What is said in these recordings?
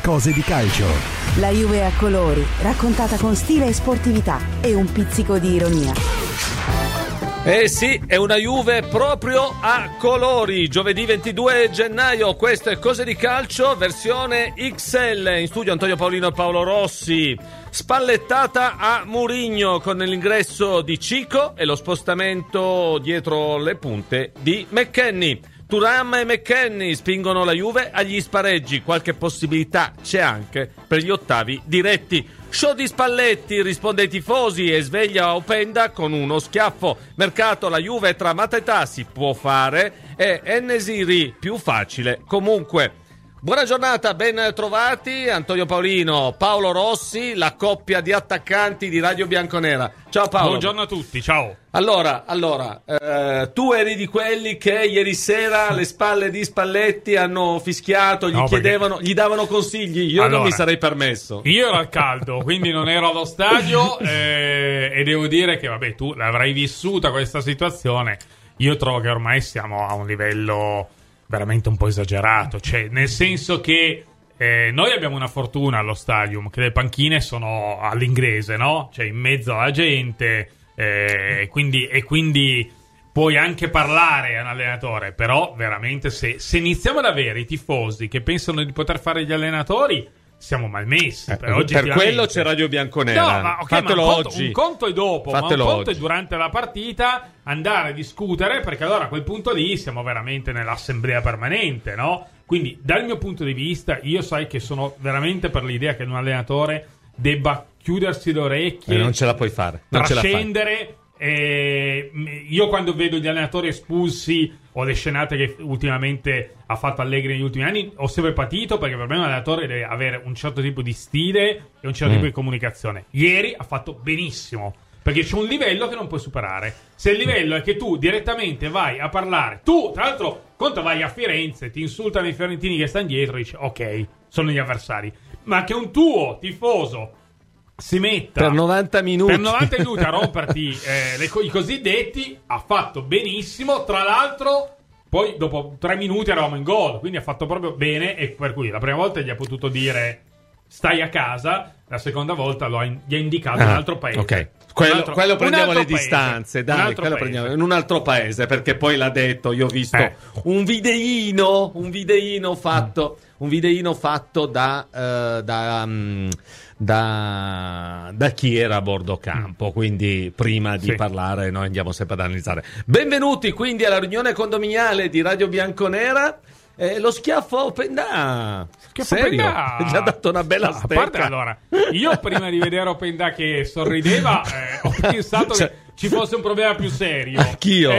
Cose di calcio. La Juve a colori, raccontata con stile e sportività e un pizzico di ironia. Eh sì, è una Juve proprio a colori. Giovedì 22 gennaio, questo è Cose di Calcio, versione XL. In studio Antonio Paolino e Paolo Rossi. Spallettata a Mourinho con l'ingresso di Cico e lo spostamento dietro le punte di McKennie. Thuram e McKennie spingono la Juve agli spareggi. Qualche possibilità c'è anche per gli ottavi diretti. Show di Spalletti, risponde ai tifosi e sveglia Openda con uno schiaffo. Mercato, la Juve tra Mateta si può fare e En-Nesyri più facile comunque. Buona giornata, ben trovati Antonio Paolino, Paolo Rossi, la coppia di attaccanti di Radio Bianconera. Ciao Paolo. Buongiorno a tutti, ciao. Allora, tu eri di quelli che ieri sera alle spalle di Spalletti hanno fischiato, gli davano consigli. Io non mi sarei permesso. Io ero al caldo, quindi non ero allo stadio e devo dire che vabbè, tu l'avrai vissuta questa situazione. Io trovo che ormai siamo a un livello veramente un po' esagerato, cioè nel senso che noi abbiamo una fortuna allo stadium, che le panchine sono all'inglese, no? Cioè in mezzo alla gente, quindi puoi anche parlare a un allenatore, però veramente se iniziamo ad avere i tifosi che pensano di poter fare gli allenatori, siamo malmessi. Per quello c'è Radio Bianconera. No, ma fatelo oggi. Un conto è dopo, Fatelo ma un conto oggi. è durante la partita andare a discutere, perché allora a quel punto lì siamo veramente nell'assemblea permanente, no? Quindi dal mio punto di vista io sai che sono veramente per l'idea che un allenatore debba chiudersi le orecchie, non ce la puoi fare, non trascendere. Io quando vedo gli allenatori espulsi o le scenate che ultimamente ha fatto Allegri negli ultimi anni ho sempre patito, perché per me un allenatore deve avere un certo tipo di stile e un certo tipo di comunicazione. Ieri ha fatto benissimo, perché c'è un livello che non puoi superare. Se il livello è che tu direttamente vai a parlare, tu tra l'altro conto vai a Firenze, ti insultano i fiorentini che stanno dietro e dici ok, sono gli avversari, ma che un tuo tifoso si metta per 90 minuti a romperti i cosiddetti, ha fatto benissimo. Tra l'altro poi dopo 3 minuti eravamo in gol, quindi ha fatto proprio bene, e per cui la prima volta gli ha potuto dire stai a casa, la seconda volta gli ha indicato un altro paese. Ok, quello prendiamo le distanze, dai, quello prendiamo in un altro paese, perché poi l'ha detto, io ho visto un videino fatto da chi era a bordo campo, quindi prima di parlare noi andiamo sempre ad analizzare. Benvenuti quindi alla riunione condominiale di Radio Bianconera. Lo schiaffo Openda, serio? Gli ha dato una bella stecca. A parte, allora, io prima di vedere Openda che sorrideva ho pensato che ci fosse un problema più serio. Anch'io.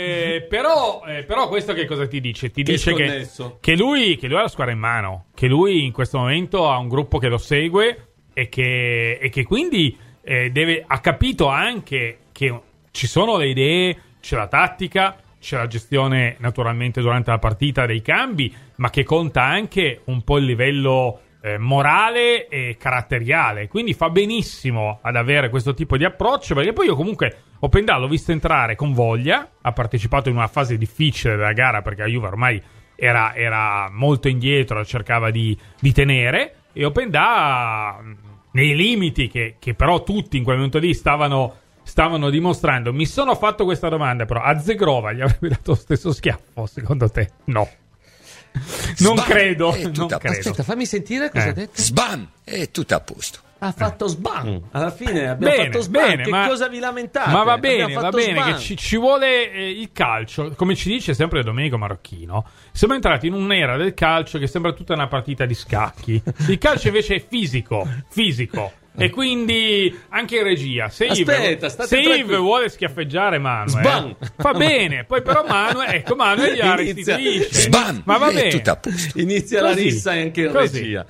Però questo che cosa ti dice? Ti dice che lui ha la squadra in mano, che lui in questo momento ha un gruppo che lo segue e che quindi ha capito anche che ci sono le idee, c'è la tattica, c'è la gestione naturalmente durante la partita dei cambi, ma che conta anche un po' il livello morale e caratteriale. Quindi fa benissimo ad avere questo tipo di approccio, perché poi io comunque Openda l'ho visto entrare con voglia, ha partecipato in una fase difficile della gara perché la Juve ormai era molto indietro, cercava di tenere, e Openda nei limiti che però tutti in quel momento lì stavano dimostrando. Mi sono fatto questa domanda, però a Zegrova gli avrebbe dato lo stesso schiaffo, secondo te? No. Non credo. Aspetta, fammi sentire cosa ha detto. Sban, è tutto a posto. Ha fatto sban. Alla fine abbiamo fatto sban. Che cosa vi lamentate? Ma va bene che ci vuole il calcio, come ci dice sempre Domenico Marocchino. Siamo entrati in un'era del calcio che sembra tutta una partita di scacchi. Il calcio invece è fisico. E quindi anche in regia, se Yves vuole schiaffeggiare Manuel, fa bene. Poi però Manuel gli ha restituisce. Ma va bene, tutto a posto. Inizia così, la rissa anche in regia.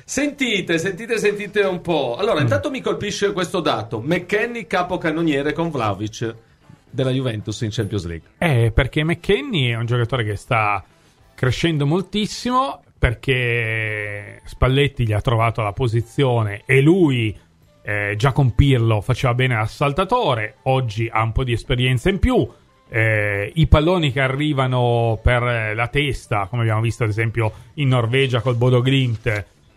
Sentite un po'. Allora, intanto mi colpisce questo dato: McKennie capocannoniere con Vlahovic della Juventus in Champions League. Perché McKennie è un giocatore che sta crescendo moltissimo, perché Spalletti gli ha trovato la posizione e lui già con Pirlo faceva bene l'assaltatore, oggi ha un po' di esperienza in più, i palloni che arrivano per la testa, come abbiamo visto ad esempio in Norvegia col Bodo Glimt,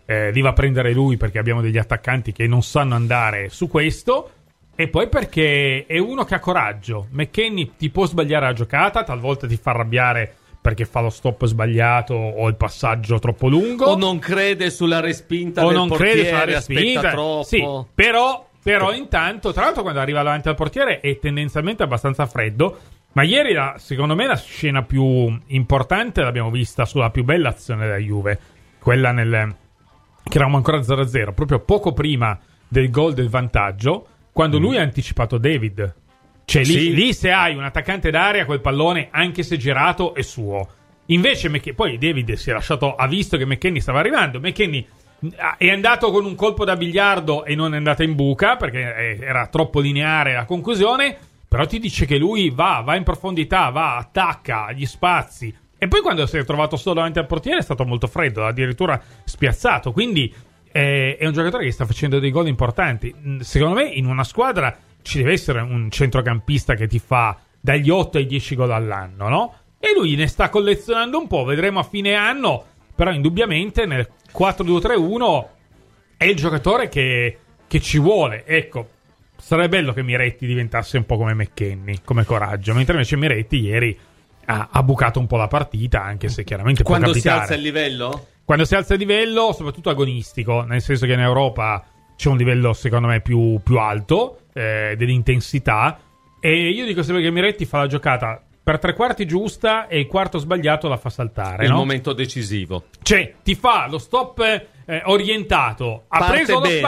li va a prendere lui perché abbiamo degli attaccanti che non sanno andare su questo, e poi perché è uno che ha coraggio. McKennie ti può sbagliare la giocata, talvolta ti fa arrabbiare perché fa lo stop sbagliato o il passaggio troppo lungo, o non crede sulla respinta del portiere, aspetta troppo. Sì, però intanto, tra l'altro, quando arriva davanti al portiere è tendenzialmente abbastanza freddo. Ma ieri, secondo me, la scena più importante l'abbiamo vista sulla più bella azione della Juve, quella che eravamo ancora 0-0, proprio poco prima del gol del vantaggio, quando lui ha anticipato David. Cioè lì se hai un attaccante d'area, quel pallone, anche se girato, è suo. Invece poi David ha visto che McKennie stava arrivando. McKennie è andato con un colpo da biliardo e non è andata in buca perché era troppo lineare la conclusione. Però ti dice che lui va in profondità, attacca gli spazi. E poi quando si è trovato solo davanti al portiere è stato molto freddo, addirittura spiazzato. Quindi è un giocatore che sta facendo dei gol importanti. Secondo me in una squadra ci deve essere un centrocampista che ti fa dagli 8 ai 10 gol all'anno, no? E lui ne sta collezionando un po', vedremo a fine anno. Però indubbiamente nel 4-2-3-1 è il giocatore che ci vuole. Ecco, sarebbe bello che Miretti diventasse un po' come McKennie, come coraggio. Mentre invece Miretti ieri ha bucato un po' la partita, anche se chiaramente può capitare. Quando si alza il livello? Quando si alza il livello, soprattutto agonistico, nel senso che in Europa c'è un livello secondo me più alto dell'intensità, e io dico sempre che Miretti fa la giocata per tre quarti giusta e il quarto sbagliato la fa saltare. Il momento decisivo. Cioè, ti fa lo stop orientato, ha preso lo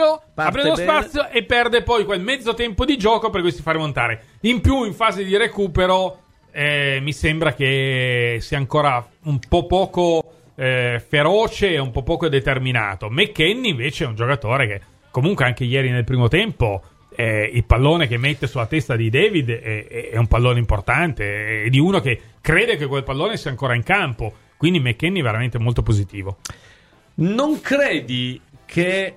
spazio e perde poi quel mezzo tempo di gioco per cui si fa remontare. In più, in fase di recupero, mi sembra che sia ancora un po' poco feroce e un po' poco determinato. McKennie invece è un giocatore che comunque anche ieri nel primo tempo il pallone che mette sulla testa di David è un pallone importante, è di uno che crede che quel pallone sia ancora in campo. Quindi McKennie è veramente molto positivo. Non credi che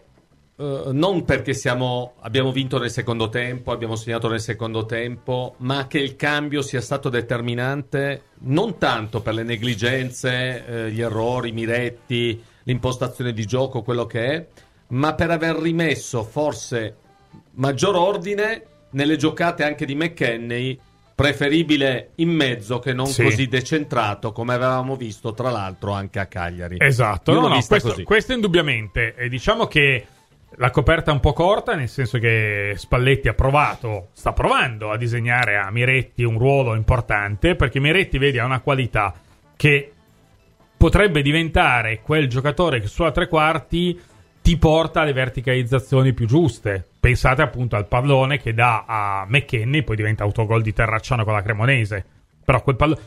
non perché abbiamo vinto nel secondo tempo, abbiamo segnato nel secondo tempo, ma che il cambio sia stato determinante non tanto per le negligenze, gli errori, Miretti, l'impostazione di gioco, quello che è, ma per aver rimesso forse maggior ordine nelle giocate anche di McKennie, preferibile in mezzo che non così decentrato come avevamo visto tra l'altro anche a Cagliari. Esatto, questo indubbiamente. E diciamo che la coperta è un po' corta, nel senso che Spalletti sta provando a disegnare a Miretti un ruolo importante, perché Miretti, vedi, ha una qualità che potrebbe diventare quel giocatore che sulla tre quarti ti porta alle verticalizzazioni più giuste. Pensate appunto al pallone che dà a McKennie, poi diventa autogol di Terracciano con la Cremonese. Però quel pallone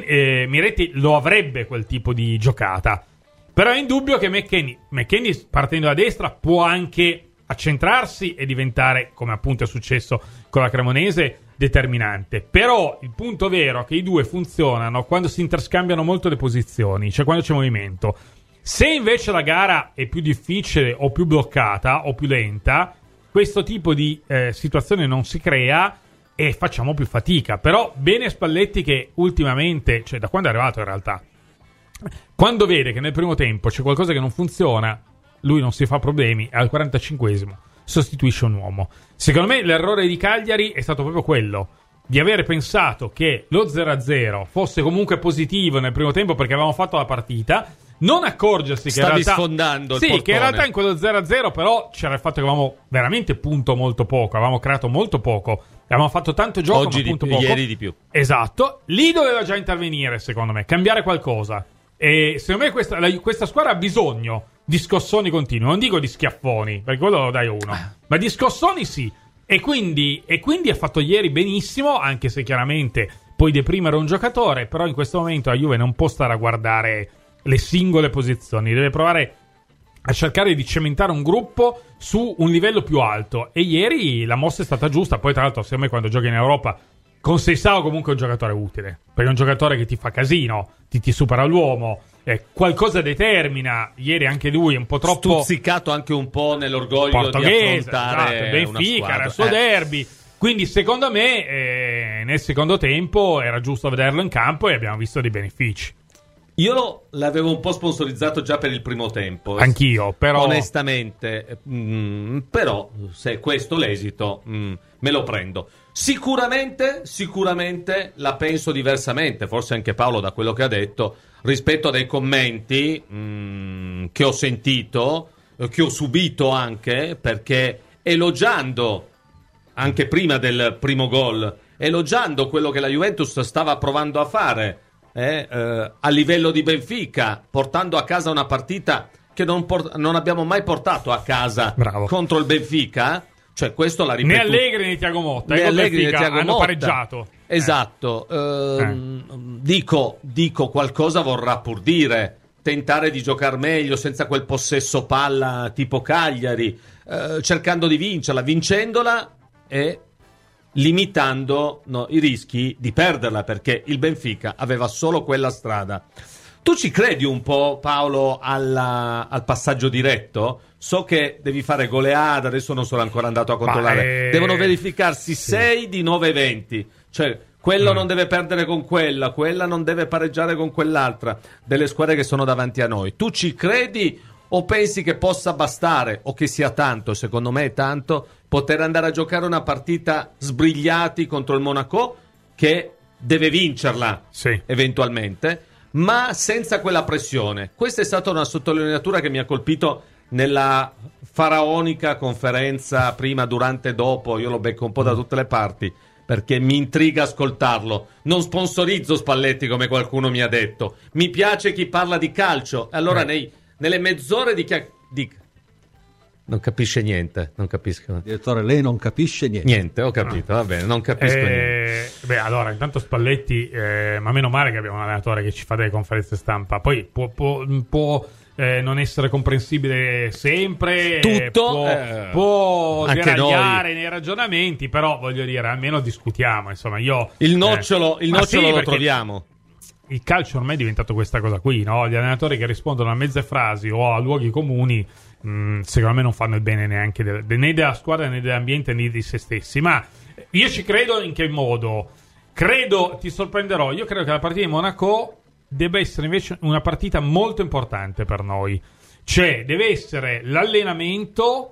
Miretti lo avrebbe quel tipo di giocata. Però è indubbio che McKennie partendo da destra può anche accentrarsi e diventare, come appunto è successo con la Cremonese, determinante. Però il punto vero è che i due funzionano quando si interscambiano molto le posizioni, cioè quando c'è movimento. Se invece la gara è più difficile o più bloccata o più lenta, questo tipo di situazione non si crea e facciamo più fatica. Però bene Spalletti che ultimamente, cioè da quando è arrivato in realtà, quando vede che nel primo tempo c'è qualcosa che non funziona, lui non si fa problemi e al 45esimo sostituisce un uomo. Secondo me l'errore di Cagliari è stato proprio quello di avere pensato che lo 0-0 fosse comunque positivo nel primo tempo perché avevamo fatto la partita, non accorgersi che in realtà sfondando il portone. Che in realtà in quello 0-0 però c'era il fatto che avevamo veramente punto molto poco, avevamo creato molto poco, avevamo fatto tanto gioco oggi ma punto poco. Ieri di più. Esatto, lì doveva già intervenire, secondo me, cambiare qualcosa. E secondo me questa squadra ha bisogno di scossoni continui, non dico di schiaffoni, perché quello lo dai uno, ma di scossoni sì. E quindi ha fatto ieri benissimo, anche se chiaramente puoi deprimere un giocatore, però in questo momento la Juve non può stare a guardare le singole posizioni, deve provare a cercare di cementare un gruppo su un livello più alto, e ieri la mossa è stata giusta. Poi tra l'altro secondo me quando giochi in Europa con Seisao comunque è un giocatore utile, perché è un giocatore che ti fa casino, ti supera l'uomo, qualcosa determina. Ieri anche lui è un po' troppo stuzzicato anche un po' nell'orgoglio di affrontare Benfica, era il suo derby. Quindi secondo me nel secondo tempo era giusto vederlo in campo e abbiamo visto dei benefici. Io l'avevo un po' sponsorizzato già per il primo tempo. Anch'io, però... Onestamente. Però, se è questo l'esito, me lo prendo. Sicuramente la penso diversamente, forse anche Paolo da quello che ha detto, rispetto a dei commenti che ho sentito, che ho subito anche, perché elogiando, anche prima del primo gol, elogiando quello che la Juventus stava provando a fare, a livello di Benfica, portando a casa una partita che non abbiamo mai portato a casa. Bravo. Contro il Benfica, cioè questo l'ha ripetuto. Né Allegri né Thiago Motta, hanno pareggiato. Esatto. Dico qualcosa vorrà pur dire, tentare di giocare meglio senza quel possesso palla tipo Cagliari, cercando di vincerla, vincendola e limitando i rischi di perderla, perché il Benfica aveva solo quella strada. Tu ci credi un po', Paolo, al passaggio diretto? So che devi fare goleada, adesso non sono ancora andato a controllare. Devono verificarsi 6 di 9 eventi. Cioè, quello non deve perdere con quella non deve pareggiare con quell'altra, delle squadre che sono davanti a noi. Tu ci credi o pensi che possa bastare, o che sia tanto, secondo me è tanto, poter andare a giocare una partita sbrigliati contro il Monaco, che deve vincerla eventualmente, ma senza quella pressione? Questa è stata una sottolineatura che mi ha colpito nella faraonica conferenza prima, durante e dopo. Io lo becco un po' da tutte le parti perché mi intriga ascoltarlo. Non sponsorizzo Spalletti, come qualcuno mi ha detto, mi piace chi parla di calcio. Allora nelle mezz'ore non capisce niente, non capisco. Direttore, lei non capisce niente. Niente, ho capito, va bene, non capisco niente. Beh, allora, intanto Spalletti, ma meno male che abbiamo un allenatore che ci fa delle conferenze stampa. Poi può non essere comprensibile sempre, tutto, può deragliare noi nei ragionamenti, però voglio dire, almeno discutiamo, insomma. Il nocciolo lo troviamo. Il calcio ormai è diventato questa cosa qui, no? Gli allenatori che rispondono a mezze frasi o a luoghi comuni, secondo me non fanno il bene neanche né della squadra, né dell'ambiente, né di se stessi. Ma io ci credo. In che modo? Ti sorprenderò, io credo che la partita di Monaco debba essere invece una partita molto importante per noi. Cioè, deve essere l'allenamento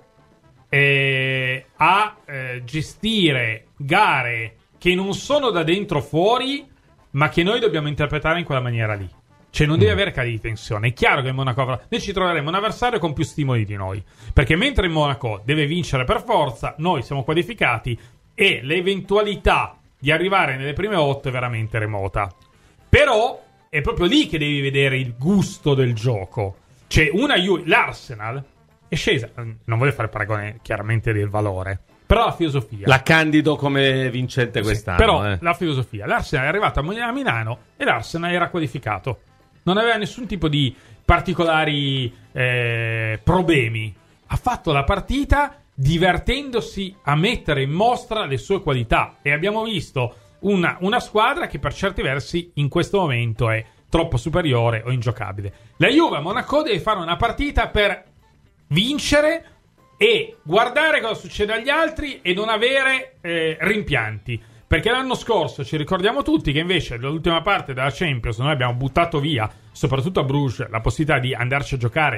a gestire gare che non sono da dentro fuori, ma che noi dobbiamo interpretare in quella maniera lì. Cioè non deve avere cali di tensione. È chiaro che in Monaco noi ci troveremo un avversario con più stimoli di noi, perché mentre in Monaco deve vincere per forza, noi siamo qualificati e l'eventualità di arrivare nelle prime 8 è veramente remota. Però è proprio lì che devi vedere il gusto del gioco. Cioè l'Arsenal è scesa, non voglio fare paragone chiaramente del valore, però la filosofia la candido come vincente quest'anno. Però la filosofia, l'Arsenal è arrivato a Milano e l'Arsenal era qualificato, non aveva nessun tipo di particolari problemi, ha fatto la partita divertendosi a mettere in mostra le sue qualità e abbiamo visto una squadra che per certi versi in questo momento è troppo superiore o ingiocabile. La Juve a Monaco deve fare una partita per vincere e guardare cosa succede agli altri e non avere rimpianti, perché l'anno scorso ci ricordiamo tutti che invece nell'ultima parte della Champions noi abbiamo buttato via, soprattutto a Bruges, la possibilità di andarci a giocare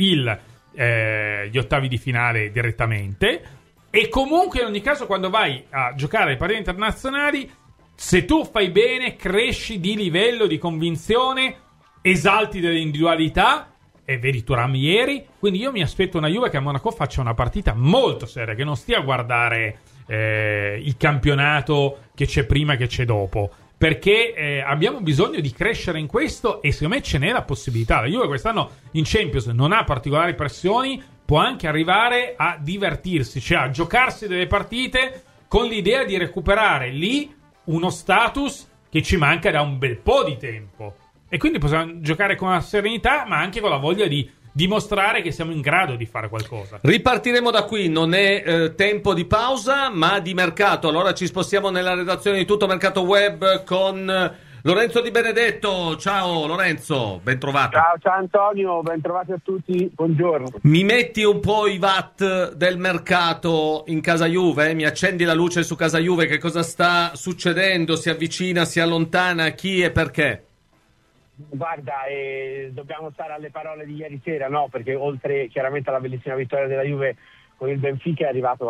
gli ottavi di finale direttamente. E comunque in ogni caso quando vai a giocare le partite internazionali, se tu fai bene, cresci di livello, di convinzione, esalti delle individualità. E vedi Thuram ieri. Quindi io mi aspetto una Juve che a Monaco faccia una partita molto seria, che non stia a guardare il campionato che c'è prima e che c'è dopo, perché abbiamo bisogno di crescere in questo e secondo me ce n'è la possibilità. La Juve quest'anno in Champions non ha particolari pressioni, può anche arrivare a divertirsi, cioè a giocarsi delle partite con l'idea di recuperare lì uno status che ci manca da un bel po' di tempo. E quindi possiamo giocare con la serenità, ma anche con la voglia di dimostrare che siamo in grado di fare qualcosa. Ripartiremo da qui, non è tempo di pausa, ma di mercato. Allora ci spostiamo nella redazione di Tutto Mercato Web con Lorenzo Di Benedetto. Ciao Lorenzo, ben trovato. Ciao Antonio, ben trovati a tutti, buongiorno. Mi metti un po' i watt del mercato in casa Juve? Mi accendi la luce su casa Juve, che cosa sta succedendo? Si avvicina, si allontana, chi e perché? Guarda, dobbiamo stare alle parole di ieri sera, no? Perché oltre chiaramente alla bellissima vittoria della Juve con il Benfica sono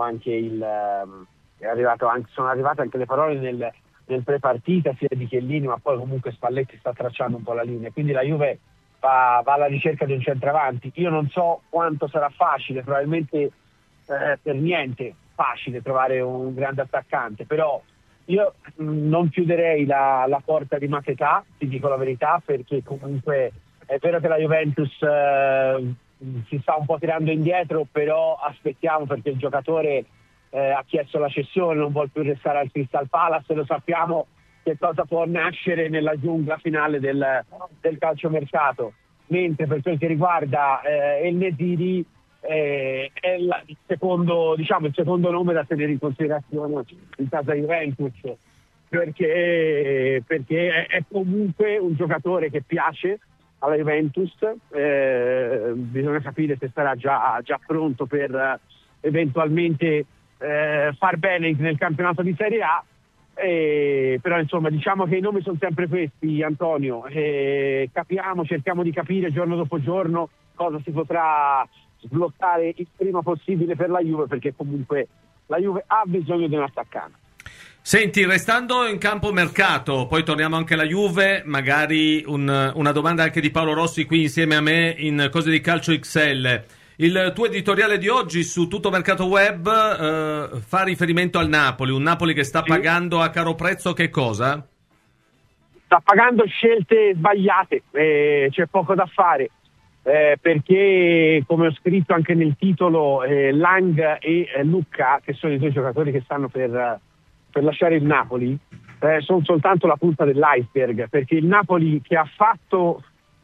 arrivate anche le parole nel pre-partita sia di Chiellini, ma poi comunque Spalletti sta tracciando un po' la linea, quindi la Juve va alla ricerca di un centravanti. Io non so quanto sarà facile, probabilmente per niente facile trovare un grande attaccante, però io non chiuderei la porta di Maquetà, ti dico la verità, perché comunque è vero che la Juventus si sta un po' tirando indietro, però aspettiamo, perché il giocatore ha chiesto la cessione, non vuole più restare al Crystal Palace, e lo sappiamo che cosa può nascere nella giungla finale del calciomercato. Mentre per quel che riguarda El Nesiri, è il secondo nome da tenere in considerazione in casa Juventus, perché è comunque un giocatore che piace alla Juventus. Bisogna capire se sarà già pronto per eventualmente far bene nel campionato di Serie A. Però insomma, diciamo che i nomi sono sempre questi, Antonio. Cerchiamo di capire giorno dopo giorno cosa si potrà sbloccare il prima possibile per la Juve, perché comunque la Juve ha bisogno di un attaccante. Senti, restando in campo mercato, poi torniamo anche alla Juve, magari una domanda anche di Paolo Rossi qui insieme a me in Cose di Calcio XL. Il tuo editoriale di oggi su Tutto Mercato Web fa riferimento al Napoli, un Napoli che sta pagando a caro prezzo che cosa? Sta pagando scelte sbagliate, c'è poco da fare. Perché, come ho scritto anche nel titolo, Lang e Lucca, che sono i due giocatori che stanno per lasciare il Napoli, sono soltanto la punta dell'iceberg, perché il Napoli, che ha fatto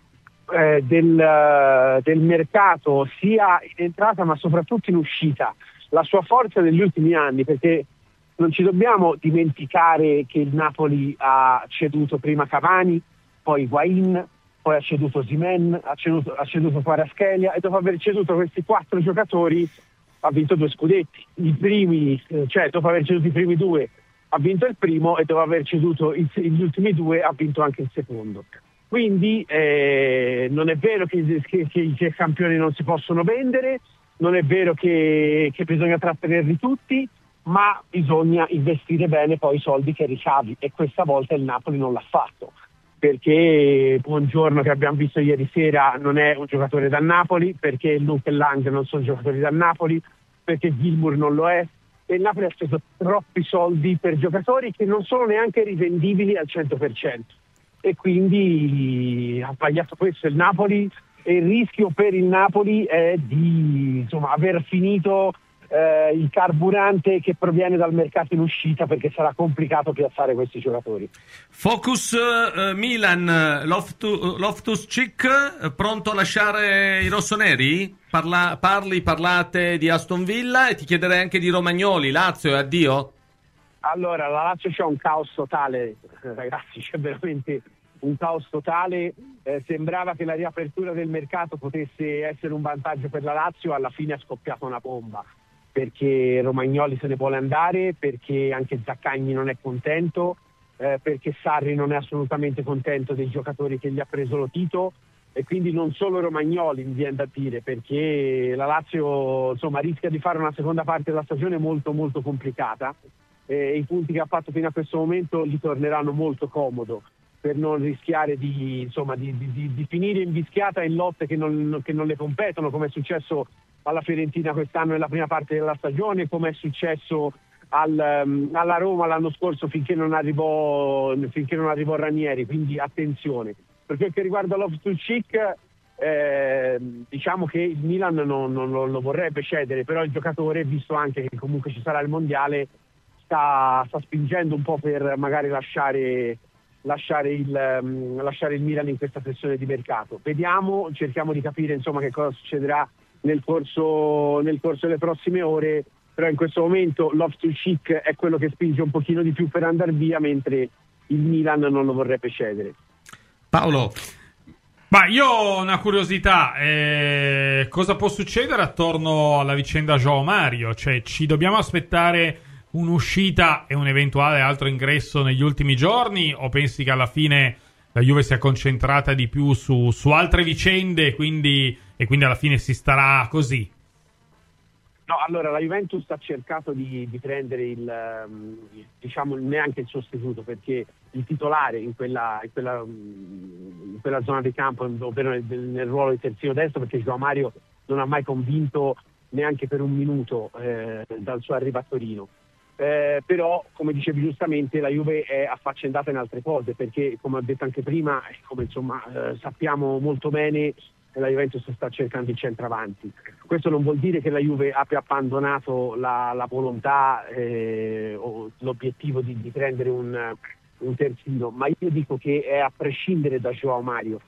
del mercato sia in entrata ma soprattutto in uscita la sua forza negli ultimi anni, perché non ci dobbiamo dimenticare che il Napoli ha ceduto prima Cavani, poi Higuain, poi ha ceduto Osimhen, ha ceduto Kvaratskhelia, e dopo aver ceduto questi 4 giocatori ha vinto 2 scudetti. Dopo aver ceduto i primi 2 ha vinto il primo, e dopo aver ceduto gli ultimi 2 ha vinto anche il secondo. Quindi non è vero che i campioni non si possono vendere, non è vero che bisogna trattenerli tutti, ma bisogna investire bene poi i soldi che ricavi, e questa volta il Napoli non l'ha fatto, perché Buongiorno, che abbiamo visto ieri sera, non è un giocatore da Napoli, perché Luke e Lang non sono giocatori da Napoli, perché Gilmour non lo è, e il Napoli ha speso troppi soldi per giocatori che non sono neanche rivendibili al 100%, e quindi ha sbagliato questo il Napoli, e il rischio per il Napoli è di aver finito il carburante che proviene dal mercato in uscita, perché sarà complicato piazzare questi giocatori. Focus Milan, Loftus-Cheek pronto a lasciare i rossoneri? Parlate di Aston Villa, e ti chiederei anche di Romagnoli. Lazio e addio? Allora, la Lazio c'è un caos totale, ragazzi, c'è veramente un caos totale. Sembrava che la riapertura del mercato potesse essere un vantaggio per la Lazio, alla fine è scoppiata una bomba, perché Romagnoli se ne vuole andare, perché anche Zaccagni non è contento, perché Sarri non è assolutamente contento dei giocatori che gli ha preso lo Tito, e quindi non solo Romagnoli, mi viene da dire, perché la Lazio rischia di fare una seconda parte della stagione molto molto complicata. I punti che ha fatto fino a questo momento gli torneranno molto comodo, per non rischiare di finire invischiata in lotte che non le competono, come è successo alla Fiorentina quest'anno nella prima parte della stagione, come è successo alla Roma l'anno scorso finché non arrivò Ranieri. Quindi attenzione. Per quel che riguarda Loftus-Cheek, diciamo che il Milan non lo vorrebbe cedere, però il giocatore, visto anche che comunque ci sarà il mondiale, sta spingendo un po' per magari lasciare il Milan in questa sessione di mercato. Vediamo, cerchiamo di capire che cosa succederà nel corso delle prossime ore, però in questo momento Loftus-Cheek è quello che spinge un pochino di più per andare via, mentre il Milan non lo vorrebbe cedere. Paolo? Ma io ho una curiosità, cosa può succedere attorno alla vicenda João Mario? Cioè, ci dobbiamo aspettare un'uscita e un eventuale altro ingresso negli ultimi giorni, o pensi che alla fine la Juve si è concentrata di più su altre vicende e quindi alla fine si starà così. No, allora la Juventus ha cercato di prendere neanche il sostituto, perché il titolare in quella zona di campo, ovvero nel ruolo di terzino destro, perché João Mario non ha mai convinto neanche per un minuto dal suo arrivo a Torino. Però, come dicevi giustamente, la Juve è affaccendata in altre cose, perché come ho detto anche prima, come sappiamo molto bene, la Juventus sta cercando il centravanti. Questo non vuol dire che la Juve abbia abbandonato la volontà o l'obiettivo di prendere un terzino, ma io dico che è a prescindere da João Mario,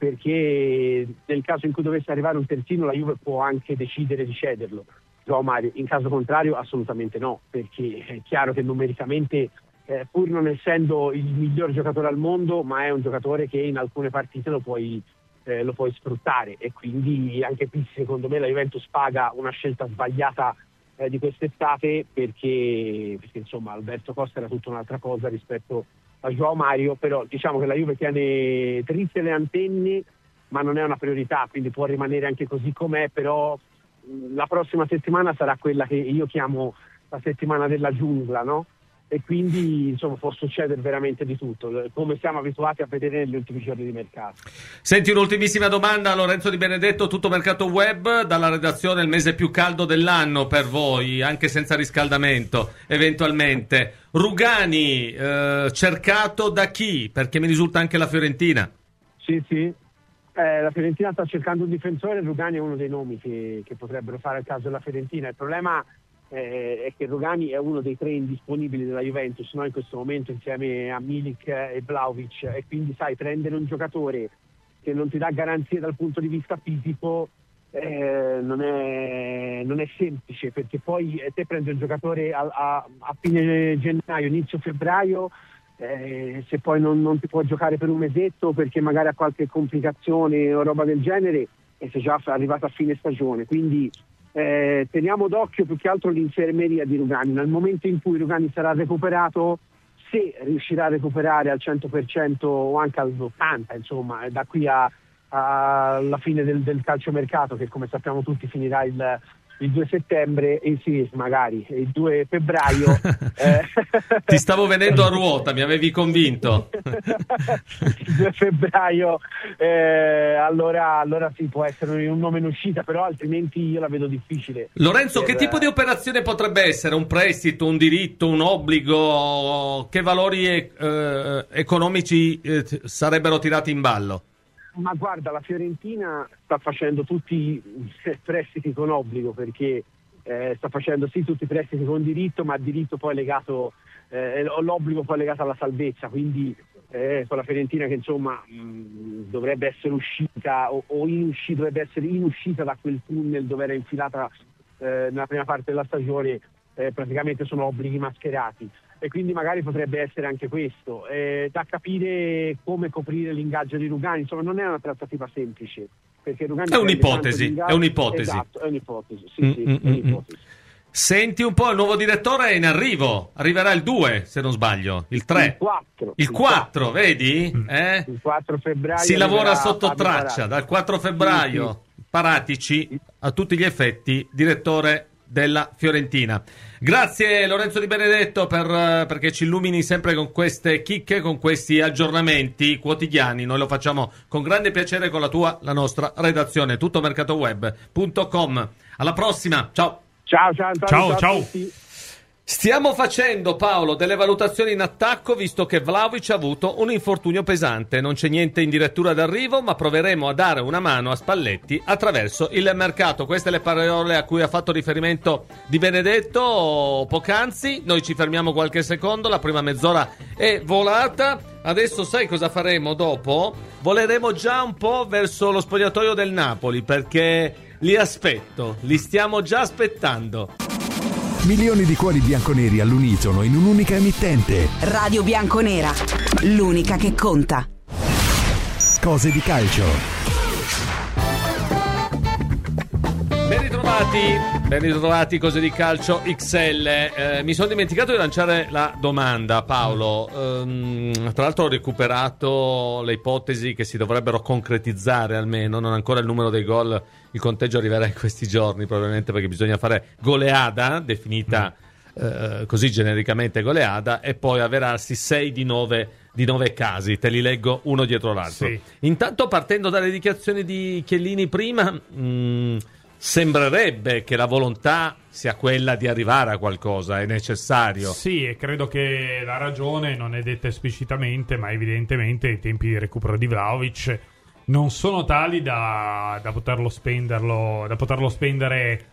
perché nel caso in cui dovesse arrivare un terzino la Juve può anche decidere di cederlo, João Mario. In caso contrario assolutamente no, perché è chiaro che numericamente, pur non essendo il miglior giocatore al mondo, ma è un giocatore che in alcune partite lo puoi sfruttare, e quindi anche qui secondo me la Juventus paga una scelta sbagliata di quest'estate, perché insomma Alberto Costa era tutta un'altra cosa rispetto a João Mario. Però diciamo che la Juve tiene dritte le antenne, ma non è una priorità, quindi può rimanere anche così com'è. Però la prossima settimana sarà quella che io chiamo la settimana della giungla, no? E quindi insomma può succedere veramente di tutto, come siamo abituati a vedere negli ultimi giorni di mercato. Senti, un'ultimissima domanda a Lorenzo Di Benedetto, Tutto Mercato Web, dalla redazione: il mese più caldo dell'anno per voi, anche senza riscaldamento eventualmente. Rugani, cercato da chi? Perché mi risulta anche la Fiorentina. Sì. La Fiorentina sta cercando un difensore, Rugani è uno dei nomi che potrebbero fare il caso della Fiorentina. Il problema è che Rugani è uno dei 3 indisponibili della Juventus, no? In questo momento, insieme a Milik e Vlahovic, e quindi sai, prendere un giocatore che non ti dà garanzie dal punto di vista fisico non è semplice, perché poi te prendi un giocatore a fine gennaio, inizio febbraio, se poi non ti può giocare per un mesetto perché magari ha qualche complicazione o roba del genere, e sei già arrivato a fine stagione. Quindi teniamo d'occhio più che altro l'infermeria di Rugani. Nel momento in cui Rugani sarà recuperato, se riuscirà a recuperare al 100% o anche all'80%, insomma, da qui alla fine del calciomercato, che come sappiamo tutti finirà il 2 settembre, sì, magari il 2 febbraio. Ti stavo venendo a ruota, mi avevi convinto. Il 2 febbraio, allora sì, può essere un nome in uscita, però altrimenti io la vedo difficile. Lorenzo, che tipo di operazione potrebbe essere? Un prestito, un diritto, un obbligo? Che valori economici sarebbero tirati in ballo? Ma guarda, la Fiorentina sta facendo tutti prestiti con obbligo, perché sta facendo sì tutti i prestiti con diritto, ma il diritto poi legato, l'obbligo poi legato alla salvezza. Quindi con la Fiorentina che insomma dovrebbe essere uscita dovrebbe essere in uscita da quel tunnel dove era infilata nella prima parte della stagione, praticamente sono obblighi mascherati. E quindi magari potrebbe essere anche questo, da capire come coprire l'ingaggio di Rugani. Insomma, non è una trattativa semplice, perché Rugani è un'ipotesi. Esatto, è un'ipotesi. Sì, è un'ipotesi. Senti un po', il nuovo direttore è in arrivo, arriverà il 2 se non sbaglio, il 3, il 4, vedi? Il 4 febbraio si lavora sotto traccia, dal 4 febbraio, Paratici, a tutti gli effetti, direttore della Fiorentina. Grazie Lorenzo Di Benedetto perché ci illumini sempre con queste chicche, con questi aggiornamenti quotidiani. Noi lo facciamo con grande piacere con la nostra redazione, tuttomercatoweb.com. Alla prossima, ciao Antonio, ciao. Stiamo facendo, Paolo, delle valutazioni in attacco, visto che Vlahovic ha avuto un infortunio pesante. Non c'è niente in dirittura d'arrivo, ma proveremo a dare una mano a Spalletti attraverso il mercato. Queste le parole a cui ha fatto riferimento Di Benedetto poc'anzi. Noi ci fermiamo qualche secondo, la prima mezz'ora è volata. Adesso sai cosa faremo dopo? Voleremo già un po' verso lo spogliatoio del Napoli, perché li stiamo già aspettando. Milioni di cuori bianconeri all'unisono in un'unica emittente. Radio Bianconera, l'unica che conta. Cose di calcio. Ben ritrovati, Cose di Calcio XL. Mi sono dimenticato di lanciare la domanda, Paolo. Tra l'altro ho recuperato le ipotesi che si dovrebbero concretizzare almeno. Non ancora il numero dei gol, il conteggio arriverà in questi giorni probabilmente, perché bisogna fare goleada, definita così genericamente goleada, e poi avverarsi 6 di 9 casi. Te li leggo uno dietro l'altro. Sì. Intanto, partendo dalle dichiarazioni di Chiellini prima, sembrerebbe che la volontà sia quella di arrivare a qualcosa, è necessario. Sì, e credo che la ragione non è detta esplicitamente, ma evidentemente i tempi di recupero di Vlahovic non sono tali da poterlo spendere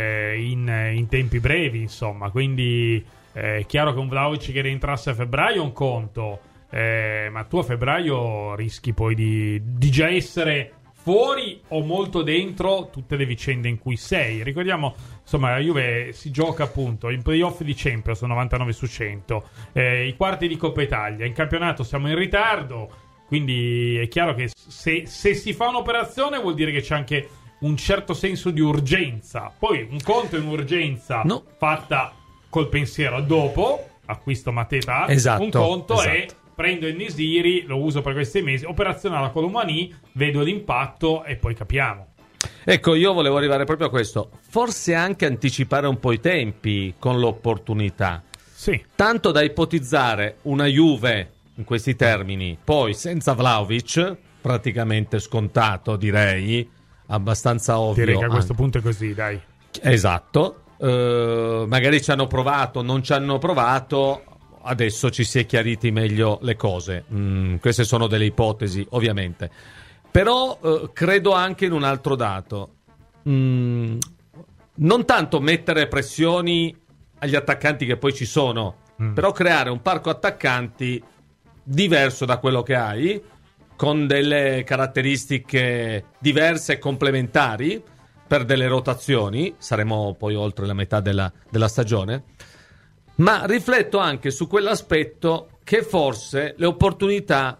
in tempi brevi, insomma. Quindi è chiaro che un Vlahovic che rientrasse a febbraio è un conto, ma tu a febbraio rischi poi di già essere fuori o molto dentro tutte le vicende in cui sei. Ricordiamo, insomma, la Juve si gioca appunto in playoff di Champions 99 su 100, i quarti di Coppa Italia, in campionato siamo in ritardo, quindi è chiaro che se si fa un'operazione vuol dire che c'è anche un certo senso di urgenza. Poi un conto è un'urgenza fatta col pensiero dopo, acquisto Mateta, un conto è prendo il Nesiri, lo uso per questi mesi, operazione alla Colomani, vedo l'impatto e poi capiamo. Ecco, io volevo arrivare proprio a questo. Forse anche anticipare un po' i tempi con l'opportunità. Sì. Tanto da ipotizzare una Juve in questi termini, poi senza Vlahovic, praticamente scontato, direi, abbastanza ovvio. Direi che a questo punto è così, dai. Esatto. Magari ci hanno provato, non ci hanno provato. Adesso ci si è chiariti meglio le cose. Queste sono delle ipotesi, ovviamente. Però credo anche in un altro dato. Non tanto mettere pressioni agli attaccanti che poi ci sono, però creare un parco attaccanti diverso da quello che hai, con delle caratteristiche diverse e complementari per delle rotazioni. Saremo poi oltre la metà della stagione. Ma rifletto anche su quell'aspetto che forse le opportunità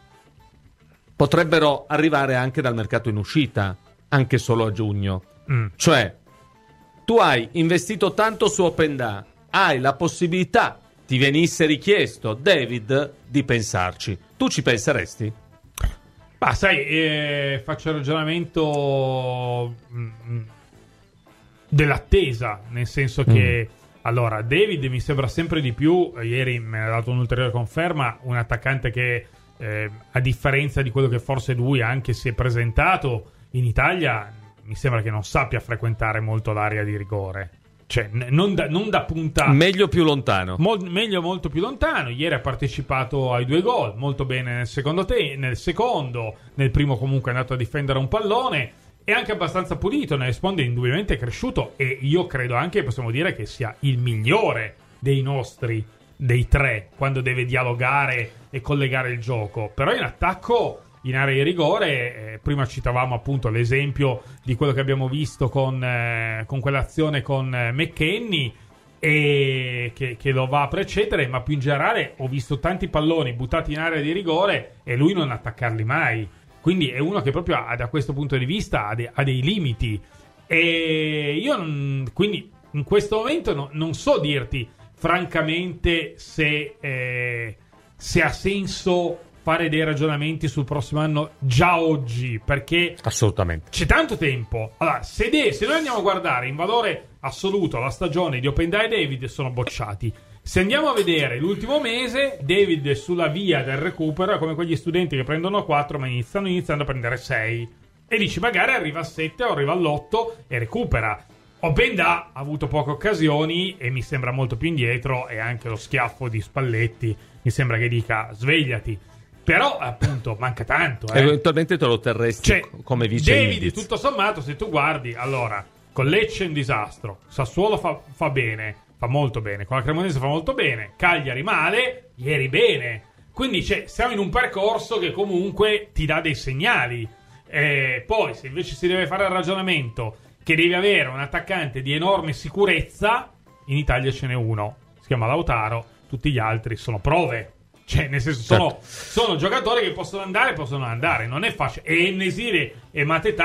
potrebbero arrivare anche dal mercato in uscita, anche solo a giugno. Cioè, tu hai investito tanto su Openda, hai la possibilità, ti venisse richiesto, David, di pensarci. Tu ci penseresti? Ma sai, faccio il ragionamento dell'attesa, nel senso che allora, David mi sembra sempre di più, ieri mi ha dato un'ulteriore conferma, un attaccante che a differenza di quello che forse lui anche si è presentato in Italia, mi sembra che non sappia frequentare molto l'area di rigore. Cioè, non da punta. Meglio più lontano. Meglio molto più lontano. Ieri ha partecipato ai 2 gol, molto bene nel secondo, nel primo comunque è andato a difendere un pallone. È anche abbastanza pulito, ne risponde, indubbiamente è cresciuto, e io credo anche, possiamo dire, che sia il migliore dei nostri, dei tre, quando deve dialogare e collegare il gioco. Però in attacco, in area di rigore, prima citavamo appunto l'esempio di quello che abbiamo visto con quell'azione con McKennie, e che lo va a precedere, ma più in generale ho visto tanti palloni buttati in area di rigore e lui non attaccarli mai. Quindi è uno che proprio da questo punto di vista ha dei limiti. E io quindi in questo momento non so dirti francamente se ha senso fare dei ragionamenti sul prossimo anno già oggi, perché assolutamente c'è tanto tempo. Allora, se noi andiamo a guardare in valore assoluto la stagione di Openda e David, sono bocciati. Se andiamo a vedere l'ultimo mese, David è sulla via del recupero, è come quegli studenti che prendono 4 ma iniziano a prendere 6, e dici magari arriva a 7 o arriva all'8 e recupera. Openda ha avuto poche occasioni e mi sembra molto più indietro, e anche lo schiaffo di Spalletti mi sembra che dica svegliati. Però appunto manca tanto. Eventualmente te lo terresti come vice David, indiz. tutto sommato, se tu guardi, allora, con Lecce è un disastro, Sassuolo fa bene, fa molto bene, con la Cremonese fa molto bene, Cagliari male, ieri bene. Quindi siamo in un percorso che comunque ti dà dei segnali. Poi se invece si deve fare il ragionamento che devi avere un attaccante di enorme sicurezza, in Italia ce n'è uno, si chiama Lautaro, tutti gli altri sono prove. Cioè, nel senso, sono giocatori che possono andare, non è facile. E Nesiri e Mateta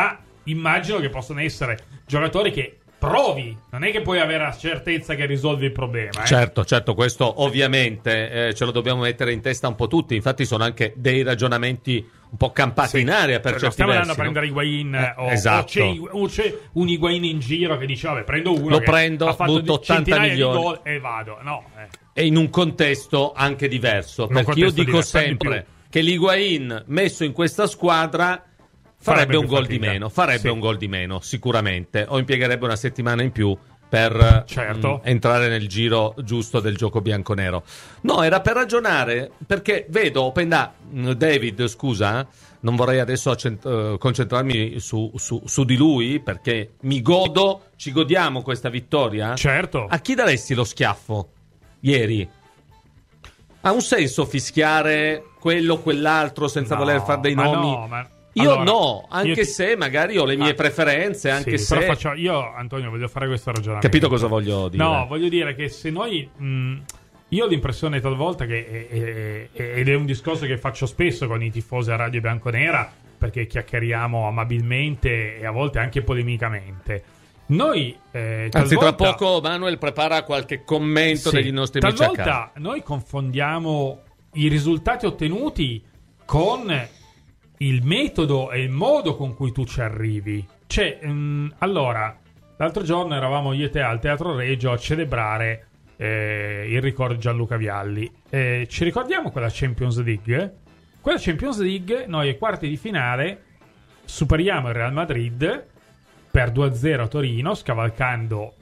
immagino che possono essere giocatori che provi, non è che puoi avere la certezza che risolvi il problema. Certo, questo ovviamente ce lo dobbiamo mettere in testa un po' tutti. Infatti sono anche dei ragionamenti un po' campati in aria per certi stiamo versi. andando a prendere Higuain esatto. o c'è un Higuain in giro che dice vabbè, prendo uno, lo prendo, ha fatto butto 80 milioni di gol e vado. E in un contesto anche diverso, perché io dico sempre che l'Higuain messo in questa squadra farebbe un gol di meno, un gol di meno sicuramente, o impiegherebbe una settimana in più per entrare nel giro giusto del gioco bianconero. No, era per ragionare, perché vedo David, scusa, non vorrei adesso concentrarmi su di lui, perché ci godiamo questa vittoria. Certo. A chi daresti lo schiaffo ieri? Ha un senso fischiare quello, quell'altro, senza voler fare dei nomi? Se magari ho le mie preferenze, anche se... Però io, Antonio, voglio fare questo ragionamento. Capito cosa voglio dire? No, voglio dire che se noi... io ho l'impressione talvolta che... ed è un discorso che faccio spesso con i tifosi a Radio Bianconera, perché chiacchieriamo amabilmente e a volte anche polemicamente. Noi... Anzi, tra poco Manuel prepara qualche commento degli nostri amici a casa. Talvolta noi confondiamo i risultati ottenuti con... il metodo e il modo con cui tu ci arrivi. Allora, l'altro giorno eravamo io e te al Teatro Regio a celebrare il ricordo di Gianluca Vialli. Ci ricordiamo quella Champions League? Quella Champions League, noi ai quarti di finale superiamo il Real Madrid per 2-0 a Torino, scavalcando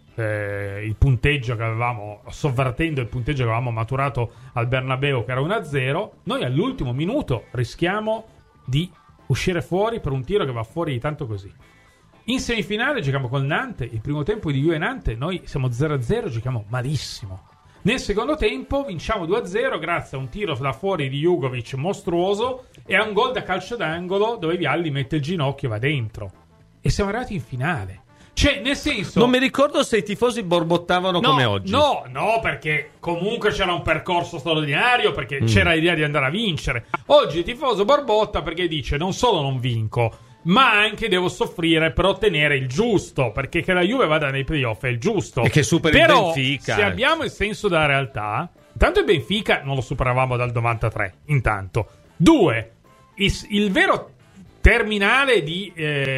il punteggio che avevamo, sovvertendo il punteggio che avevamo maturato al Bernabeu, che era 1-0. Noi all'ultimo minuto rischiamo di uscire fuori per un tiro che va fuori di tanto così. In semifinale giochiamo con Nantes. Il primo tempo di Juve Nantes noi siamo 0-0, giochiamo malissimo. Nel secondo tempo vinciamo 2-0 grazie a un tiro da fuori di Jugovic mostruoso e a un gol da calcio d'angolo dove Vialli mette il ginocchio e va dentro. E siamo arrivati in finale. Nel senso... Non mi ricordo se i tifosi borbottavano come oggi. No, perché comunque c'era un percorso straordinario, perché c'era l'idea di andare a vincere. Oggi il tifoso borbotta perché dice non solo non vinco, ma anche devo soffrire per ottenere il giusto, perché che la Juve vada nei playoff è il giusto. E che superi il Benfica. Se abbiamo il senso della realtà, intanto il Benfica non lo superavamo dal 93, intanto. 2, il vero terminale di...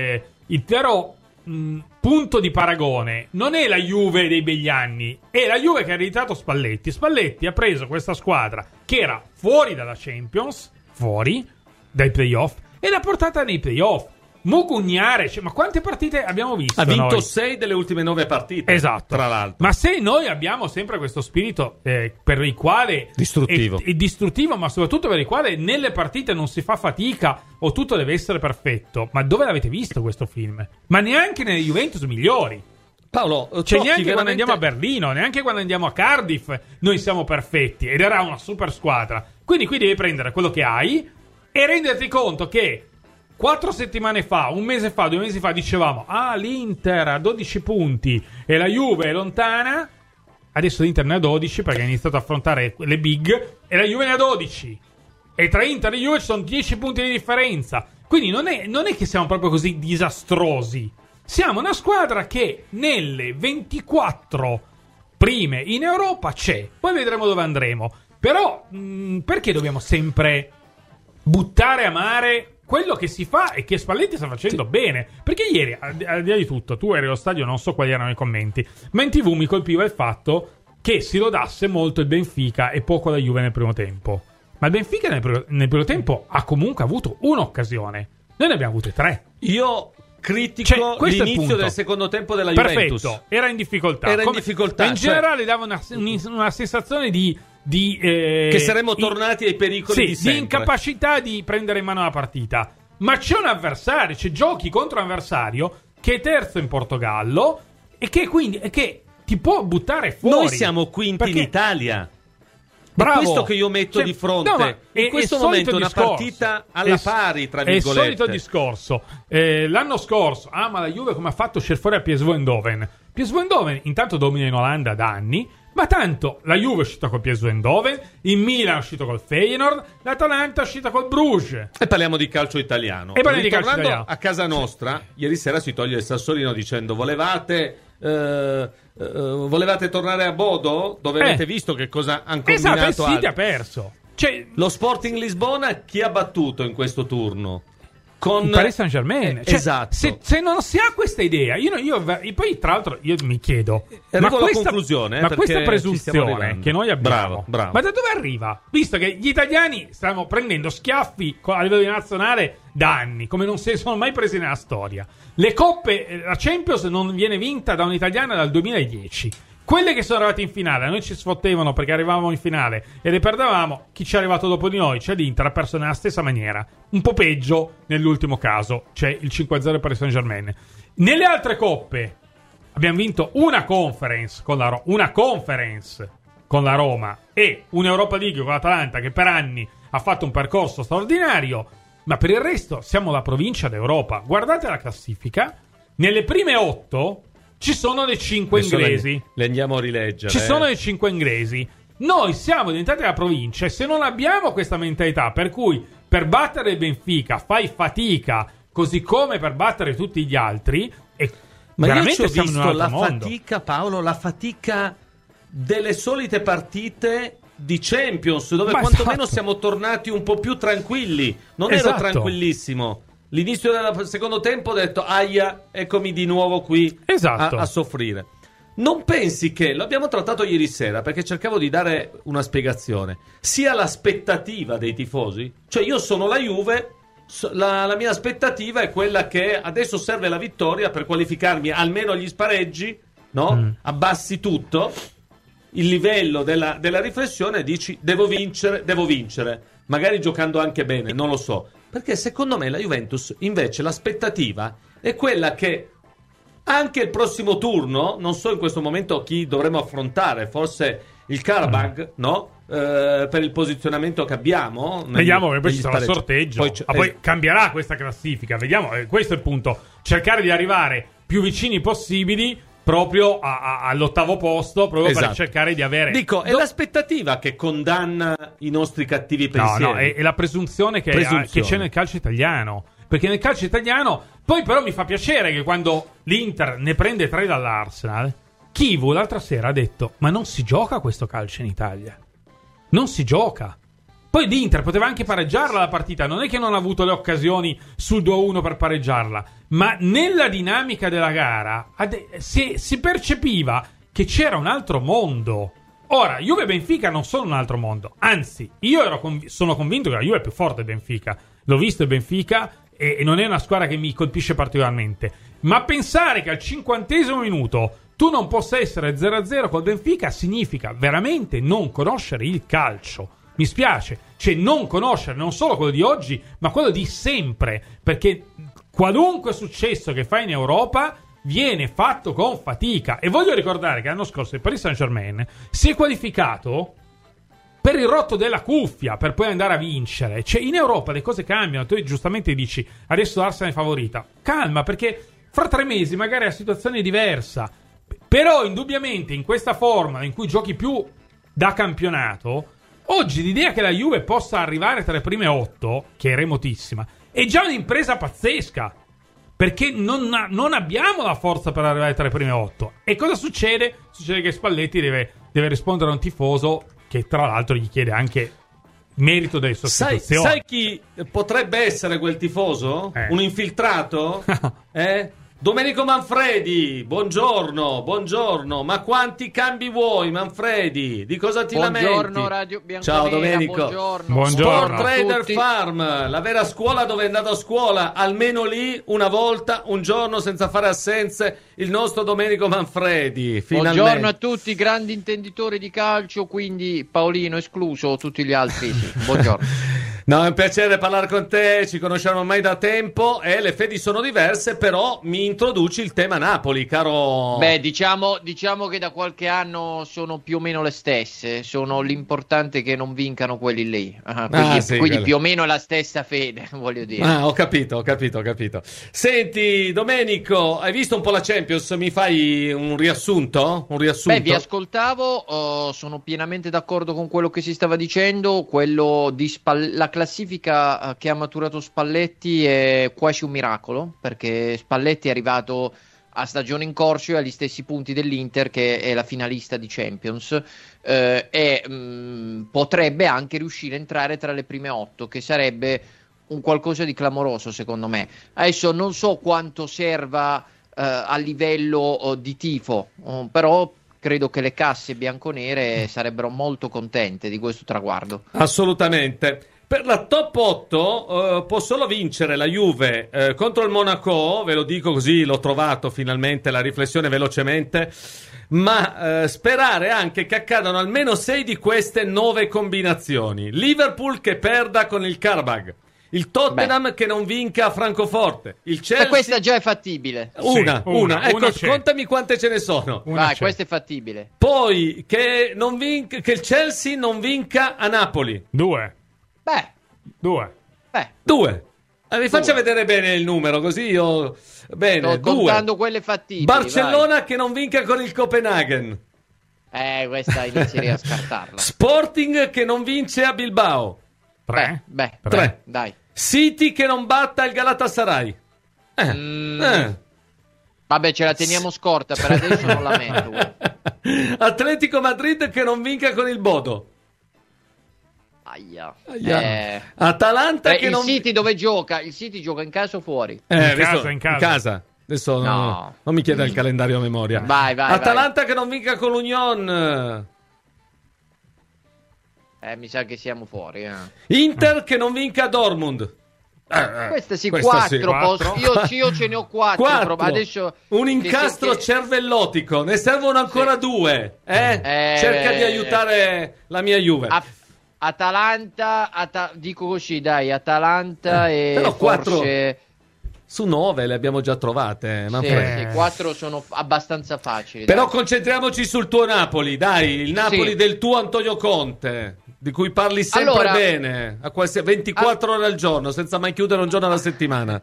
il vero... punto di paragone non è la Juve dei begli anni, è la Juve che ha ereditato Spalletti. Spalletti ha preso questa squadra che era fuori dalla Champions, fuori dai playoff, e l'ha portata nei playoff. Mugugnare, ma quante partite abbiamo visto? Ha vinto noi? 6 delle ultime 9 partite. Esatto. Tra l'altro. Ma se noi abbiamo sempre questo spirito per il quale è distruttivo, ma soprattutto per il quale nelle partite non si fa fatica o tutto deve essere perfetto, ma dove l'avete visto questo film? Ma neanche nelle Juventus migliori. Paolo, neanche quando andiamo a Berlino, neanche quando andiamo a Cardiff noi siamo perfetti ed era una super squadra. Quindi qui devi prendere quello che hai e renderti conto che 4 settimane fa, un mese fa, 2 mesi fa dicevamo l'Inter ha 12 punti e la Juve è lontana. Adesso l'Inter ne ha 12 perché ha iniziato a affrontare le big e la Juve ne ha 12 e tra Inter e Juve ci sono 10 punti di differenza. Quindi non è che siamo proprio così disastrosi. Siamo una squadra che nelle 24 prime in Europa c'è. Poi vedremo dove andremo. Però perché dobbiamo sempre buttare a mare quello che si fa e che Spalletti sta facendo bene? Perché ieri, al di là di tutto, tu eri allo stadio, non so quali erano i commenti, ma in TV mi colpiva il fatto che si lodasse molto il Benfica e poco la Juve nel primo tempo. Ma il Benfica nel primo tempo ha comunque avuto un'occasione. Noi ne abbiamo avute 3. Io critico l'inizio del secondo tempo della Juventus. Perfetto, era in difficoltà. In generale dava una sensazione che saremmo tornati ai pericoli di sempre, di incapacità di prendere in mano la partita. Ma c'è un avversario, giochi contro un avversario che è terzo in Portogallo e che ti può buttare fuori. Noi siamo quinti in Italia. Bravo. È questo che io metto di fronte. In questo momento una partita alla pari, tra virgolette. È il solito discorso. L'anno scorso, ma la Juve come ha fatto a uscire fuori a PSV Eindhoven? PSV Eindhoven intanto domina in Olanda da anni, Ma tanto la Juve è uscita col PSV Eindhoven, il Milan è uscito col Feyenoord, l'Atalanta è uscita col Bruges. E parliamo di calcio italiano. E parliamo di calcio italiano. A casa nostra, ieri sera si toglie il Sassolino dicendo volevate tornare a Bodo? Dove avete visto che cosa hanno combinato? Esatto, il City ha perso. Cioè, lo Sporting Lisbona chi ha battuto in questo turno? Con il Paris Saint-Germain. Esatto. Se non si ha questa idea, poi tra l'altro io mi chiedo, ma questa presunzione che noi abbiamo, bravo. ma da dove arriva? Visto che gli italiani stanno prendendo schiaffi a livello nazionale da anni, come non si sono mai presi nella storia. Le coppe, la Champions non viene vinta da un'italiana dal 2010. Quelle che sono arrivate in finale, a noi ci sfottevano perché arrivavamo in finale e le perdevamo. Chi ci è arrivato dopo di noi, cioè l'Inter, ha perso nella stessa maniera. Un po' peggio nell'ultimo caso, cioè il 5-0 per il Saint-Germain. Nelle altre coppe abbiamo vinto una conference con la Roma e un'Europa League con l'Atalanta, che per anni ha fatto un percorso straordinario. Ma per il resto siamo la provincia d'Europa. Guardate la classifica. Nelle prime 8 ci sono le 5 inglesi. Le andiamo a rileggere. Ci sono le 5 inglesi. Noi siamo diventati la provincia e se non abbiamo questa mentalità per cui per battere il Benfica fai fatica, così come per battere tutti gli altri, e ma veramente io ci ho siamo in visto un altro la mondo. fatica, Paolo, la fatica delle solite partite di Champions, dove quantomeno siamo tornati un po' più tranquilli. Non ero tranquillissimo. L'inizio del secondo tempo ho detto aia, eccomi di nuovo qui a soffrire. Non pensi che, lo abbiamo trattato ieri sera perché cercavo di dare una spiegazione, sia l'aspettativa dei tifosi? Cioè io sono la Juve, la mia aspettativa è quella che adesso serve la vittoria per qualificarmi almeno agli spareggi, no? Abbassi tutto il livello della riflessione e dici devo vincere, magari giocando anche bene, non lo so. Perché secondo me la Juventus invece l'aspettativa è quella che anche il prossimo turno, non so in questo momento chi dovremo affrontare, forse il Karabakh, no? Per il posizionamento che abbiamo. Vediamo che poi ci sarà il sorteggio. Poi cambierà questa classifica. Vediamo, questo è il punto. Cercare di arrivare più vicini possibili proprio all'ottavo posto, proprio per cercare di avere... Dico, è l'aspettativa che condanna i nostri cattivi pensieri. No, è la presunzione che c'è nel calcio italiano. Perché nel calcio italiano... Poi però mi fa piacere che quando l'Inter ne prende 3 dall'Arsenal, Chivu l'altra sera ha detto, ma non si gioca questo calcio in Italia. Non si gioca. Poi l'Inter poteva anche pareggiarla la partita, non è che non ha avuto le occasioni sul 2-1 per pareggiarla, ma nella dinamica della gara si percepiva che c'era un altro mondo. Ora, Juve e Benfica non sono un altro mondo, anzi, io sono convinto che la Juve è più forte del Benfica. L'ho visto il Benfica e non è una squadra che mi colpisce particolarmente, ma pensare che al 50° minuto tu non possa essere 0-0 col Benfica significa veramente non conoscere il calcio. Mi spiace, cioè non conoscere non solo quello di oggi, ma quello di sempre, perché qualunque successo che fai in Europa viene fatto con fatica. E voglio ricordare che l'anno scorso il Paris Saint-Germain si è qualificato per il rotto della cuffia, per poi andare a vincere. Cioè in Europa le cose cambiano, tu giustamente dici adesso l'Arsenal è favorita. Calma, perché fra 3 mesi magari la situazione è diversa. Però indubbiamente in questa forma in cui giochi più da campionato, oggi l'idea che la Juve possa arrivare tra le prime 8, che è remotissima, è già un'impresa pazzesca, perché non abbiamo la forza per arrivare tra le prime 8. E cosa succede? Succede che Spalletti deve rispondere a un tifoso che tra l'altro gli chiede anche merito delle sostituzioni. Sai chi potrebbe essere quel tifoso? Un infiltrato? Domenico Manfredi, buongiorno, ma quanti cambi vuoi, Manfredi? Di cosa ti lamenti? Buongiorno Radio Bianconera. Ciao Domenico. Buongiorno. Sport Trader Farm, la vera scuola dove è andato a scuola, almeno lì una volta, un giorno senza fare assenze, il nostro Domenico Manfredi. Finalmente. Buongiorno a tutti, grandi intenditori di calcio, quindi Paolino escluso, tutti gli altri sì. Buongiorno. No, è un piacere parlare con te, ci conosciamo ormai da tempo e le fedi sono diverse, però mi introduci il tema Napoli, caro... Beh, diciamo che da qualche anno sono più o meno le stesse, sono l'importante che non vincano quelli lì, quindi più o meno la stessa fede, voglio dire. Ho capito. Senti, Domenico, hai visto un po' la Champions? Mi fai un riassunto? Beh, vi ascoltavo, sono pienamente d'accordo con quello che si stava dicendo, quello di la classifica che ha maturato Spalletti è quasi un miracolo, perché Spalletti è arrivato a stagione in corso e agli stessi punti dell'Inter, che è la finalista di Champions, e potrebbe anche riuscire a entrare tra le prime 8, che sarebbe un qualcosa di clamoroso secondo me. Adesso non so quanto serva a livello di tifo, però credo che le casse bianconere sarebbero molto contente di questo traguardo. Assolutamente. Per la top 8 può solo vincere la Juve contro il Monaco, ve lo dico così, l'ho trovato finalmente la riflessione velocemente, ma sperare anche che accadano almeno 6 di queste 9 combinazioni. Liverpool che perda con il Karabag, il Tottenham che non vinca a Francoforte, il Chelsea... questa già è fattibile. Una. Ecco, contami quante ce ne sono. Vai, questa è fattibile. Poi che il Chelsea non vinca a Napoli. 2. Mi faccia vedere bene il numero, così io... Bene, sto contando quelle fattibili. Barcellona vai. Che non vinca con il Copenaghen. Questa inizierei a scartarla. Sporting che non vince a Bilbao. 3. 3. Dai. City che non batta il Galatasaray. Vabbè, ce la teniamo scorta, per adesso non la metto. Atletico Madrid che non vinca con il Bodo. Aia. Atalanta che il non... City dove gioca? Il City gioca in casa o fuori? In casa. Adesso non mi chieda il calendario a memoria. Vai. Atalanta che non vinca con l'Union. Mi sa che siamo fuori. Inter che non vinca a Dortmund. Queste sì, 4. Io ce ne ho 4. Adesso un incastro cervellotico. Ne servono ancora 2. Cerca di aiutare la mia Juve. Atalanta, dico così, dai, Atalanta e però 4 forse... su 9 le abbiamo già trovate. Sì, 4 sono abbastanza facili. Però dai. Concentriamoci sul tuo Napoli, dai, il Napoli del tuo Antonio Conte, di cui parli sempre bene, a 24 ore al giorno, senza mai chiudere un giorno alla settimana.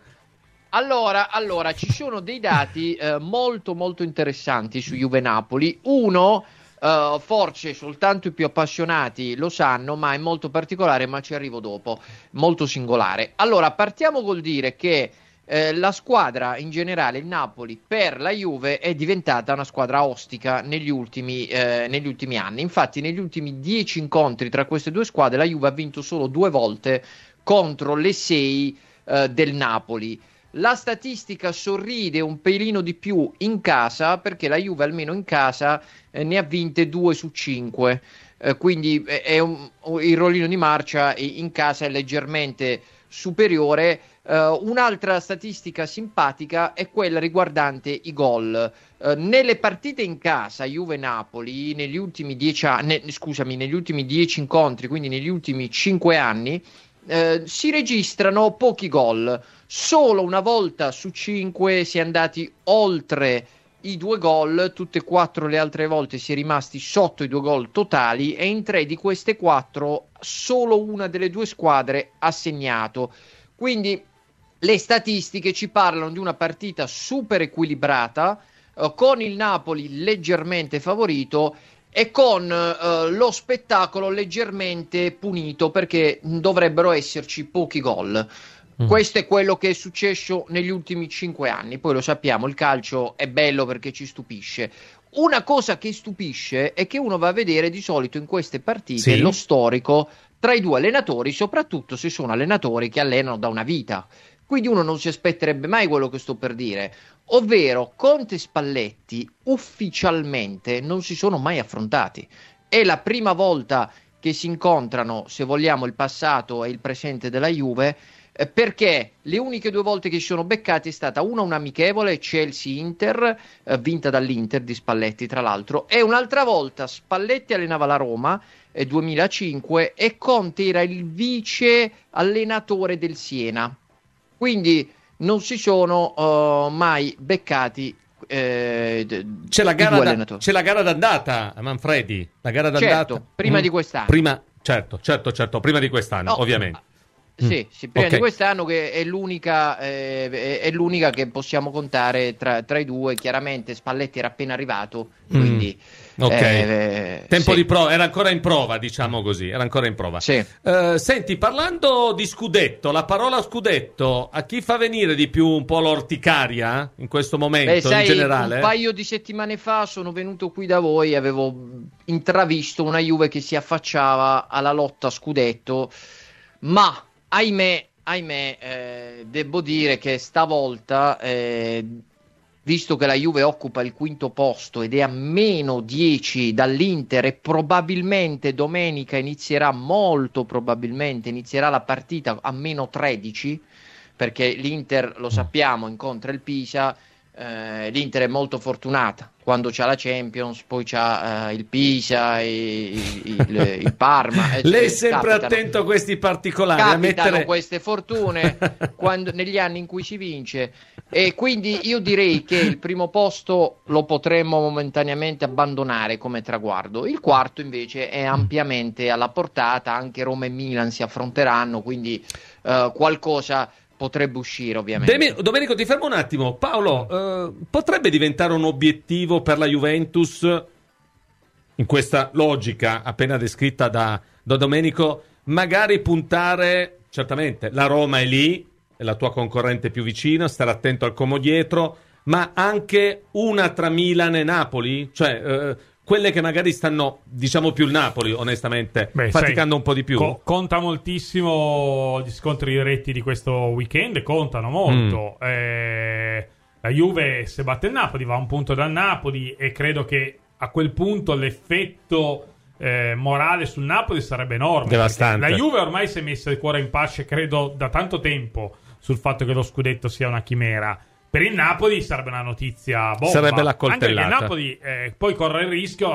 Allora, ci sono dei dati molto molto interessanti su Juve Napoli. Uno, forse soltanto i più appassionati lo sanno, ma è molto particolare, ma ci arrivo dopo, molto singolare. Allora, partiamo col dire che la squadra in generale, il Napoli, per la Juve è diventata una squadra ostica negli ultimi anni. Infatti negli ultimi 10 incontri tra queste due squadre la Juve ha vinto solo 2 volte contro le 6 del Napoli. La statistica sorride un pelino di più in casa, perché la Juve almeno in casa ne ha vinte 2 su 5, quindi il rollino di marcia in casa è leggermente superiore. Un'altra statistica simpatica è quella riguardante i gol. Nelle partite in casa Juve-Napoli negli ultimi 10 anni, negli ultimi 10 incontri, quindi negli ultimi 5 anni, si registrano pochi gol. Solo una volta su 5 si è andati oltre i 2 gol, tutte e 4 le altre volte si è rimasti sotto i 2 gol totali, e in 3 di queste 4 solo una delle 2 squadre ha segnato. Quindi le statistiche ci parlano di una partita super equilibrata, con il Napoli leggermente favorito e con lo spettacolo leggermente punito, perché dovrebbero esserci pochi gol. Questo è quello che è successo negli ultimi 5 anni. Poi lo sappiamo, il calcio è bello perché ci stupisce. Una cosa che stupisce è che uno va a vedere di solito in queste partite lo storico tra i 2 allenatori, soprattutto se sono allenatori che allenano da una vita. Quindi uno non si aspetterebbe mai quello che sto per dire, ovvero Conte e Spalletti ufficialmente non si sono mai affrontati. È la prima volta che si incontrano, se vogliamo, il passato e il presente della Juve, perché le uniche 2 volte che si sono beccati è stata una amichevole, Chelsea-Inter, vinta dall'Inter di Spalletti tra l'altro, e un'altra volta Spalletti allenava la Roma, 2005, e Conte era il vice allenatore del Siena, quindi non si sono mai beccati. C'è la gara d'andata, Manfredi, la gara d'andata, certo, prima di quest'anno, certo, prima di quest'anno, ovviamente. Sì, prima di quest'anno, che è l'unica che possiamo contare tra i due. Chiaramente Spalletti era appena arrivato, quindi tempo di prova, era ancora in prova, diciamo così, era ancora in prova. Sì. Senti, parlando di scudetto, la parola scudetto a chi fa venire di più un po' l'orticaria in questo momento, in generale? Un paio di settimane fa sono venuto qui da voi e avevo intravisto una Juve che si affacciava alla lotta a scudetto, ma ahimè, devo dire che stavolta, visto che la Juve occupa il 5° posto ed è a meno 10 dall'Inter, e probabilmente domenica molto probabilmente inizierà la partita a meno 13, perché l'Inter, lo sappiamo, incontra il Pisa. L'Inter è molto fortunata quando c'ha la Champions, poi c'ha il Pisa e il Parma. Lei è sempre attento a questi particolari, capitano queste fortune negli anni in cui si vince, e quindi io direi che il primo posto lo potremmo momentaneamente abbandonare come traguardo. Il 4° invece è ampiamente alla portata, anche Roma e Milan si affronteranno, quindi qualcosa potrebbe uscire, ovviamente. Domenico, ti fermo un attimo. Paolo, potrebbe diventare un obiettivo per la Juventus, in questa logica appena descritta da Domenico, magari puntare, certamente la Roma è lì, è la tua concorrente più vicina, stare attento al Como dietro, ma anche una tra Milan e Napoli? Cioè, quelle che magari stanno, diciamo, più il Napoli, onestamente, faticando un po' di più. Conta moltissimo gli scontri diretti di questo weekend, contano molto. La Juve, se batte il Napoli, va a un punto dal Napoli, e credo che a quel punto l'effetto morale sul Napoli sarebbe enorme. Devastante. La Juve ormai si è messa il cuore in pace, credo, da tanto tempo, sul fatto che lo scudetto sia una chimera. Per il Napoli sarebbe una notizia bomba. Sarebbe la coltellata. Anche perché il Napoli poi corre il rischio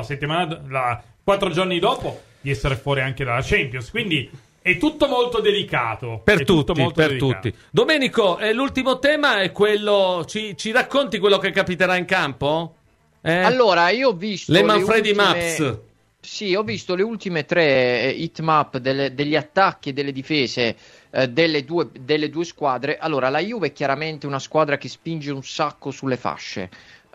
4 giorni dopo di essere fuori anche dalla Champions. Quindi è tutto molto delicato. Per tutti. Domenico, l'ultimo tema è quello... Ci racconti quello che capiterà in campo? Allora, io ho visto le Manfredi Maps. Sì, ho visto le ultime 3 heatmap degli attacchi e delle difese delle due squadre. Allora, la Juve è chiaramente una squadra che spinge un sacco sulle fasce,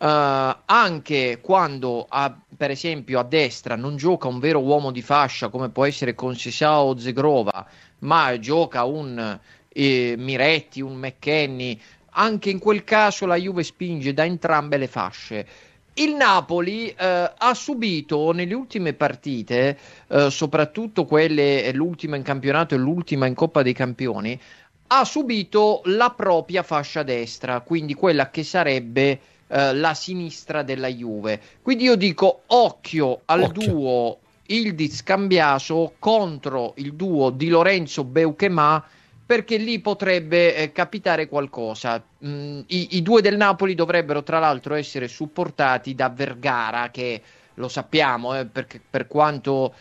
anche quando per esempio a destra non gioca un vero uomo di fascia come può essere Conceição o Zegrova, ma gioca un Miretti, un McKennie. Anche in quel caso la Juve spinge da entrambe le fasce. Il Napoli ha subito nelle ultime partite, soprattutto quelle, l'ultima in campionato e l'ultima in Coppa dei Campioni, ha subito la propria fascia destra, quindi quella che sarebbe la sinistra della Juve. Quindi io dico occhio al duo Ildiz-Cambiaso contro il duo Di Lorenzo-Beukema, perché lì potrebbe capitare qualcosa. I due del Napoli dovrebbero tra l'altro essere supportati da Vergara, che lo sappiamo, perché per quanto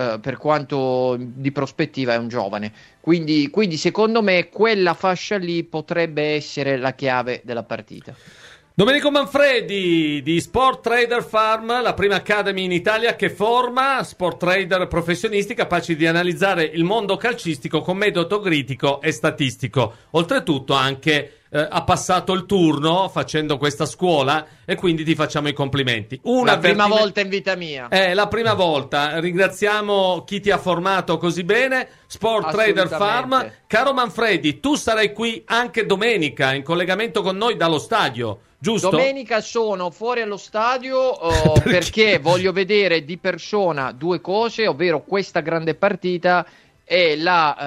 di prospettiva è un giovane. Quindi secondo me quella fascia lì potrebbe essere la chiave della partita. Domenico Manfredi di Sport Trader Farm, la prima academy in Italia che forma sport trader professionisti capaci di analizzare il mondo calcistico con metodo critico e statistico. Oltretutto anche ha passato il turno facendo questa scuola, e quindi ti facciamo i complimenti. La prima volta in vita mia. La prima volta. Ringraziamo chi ti ha formato così bene. Sport Trader Farm. Caro Manfredi, tu sarai qui anche domenica in collegamento con noi dallo stadio, giusto? Domenica sono fuori allo stadio perché voglio vedere di persona 2 cose, ovvero questa grande partita e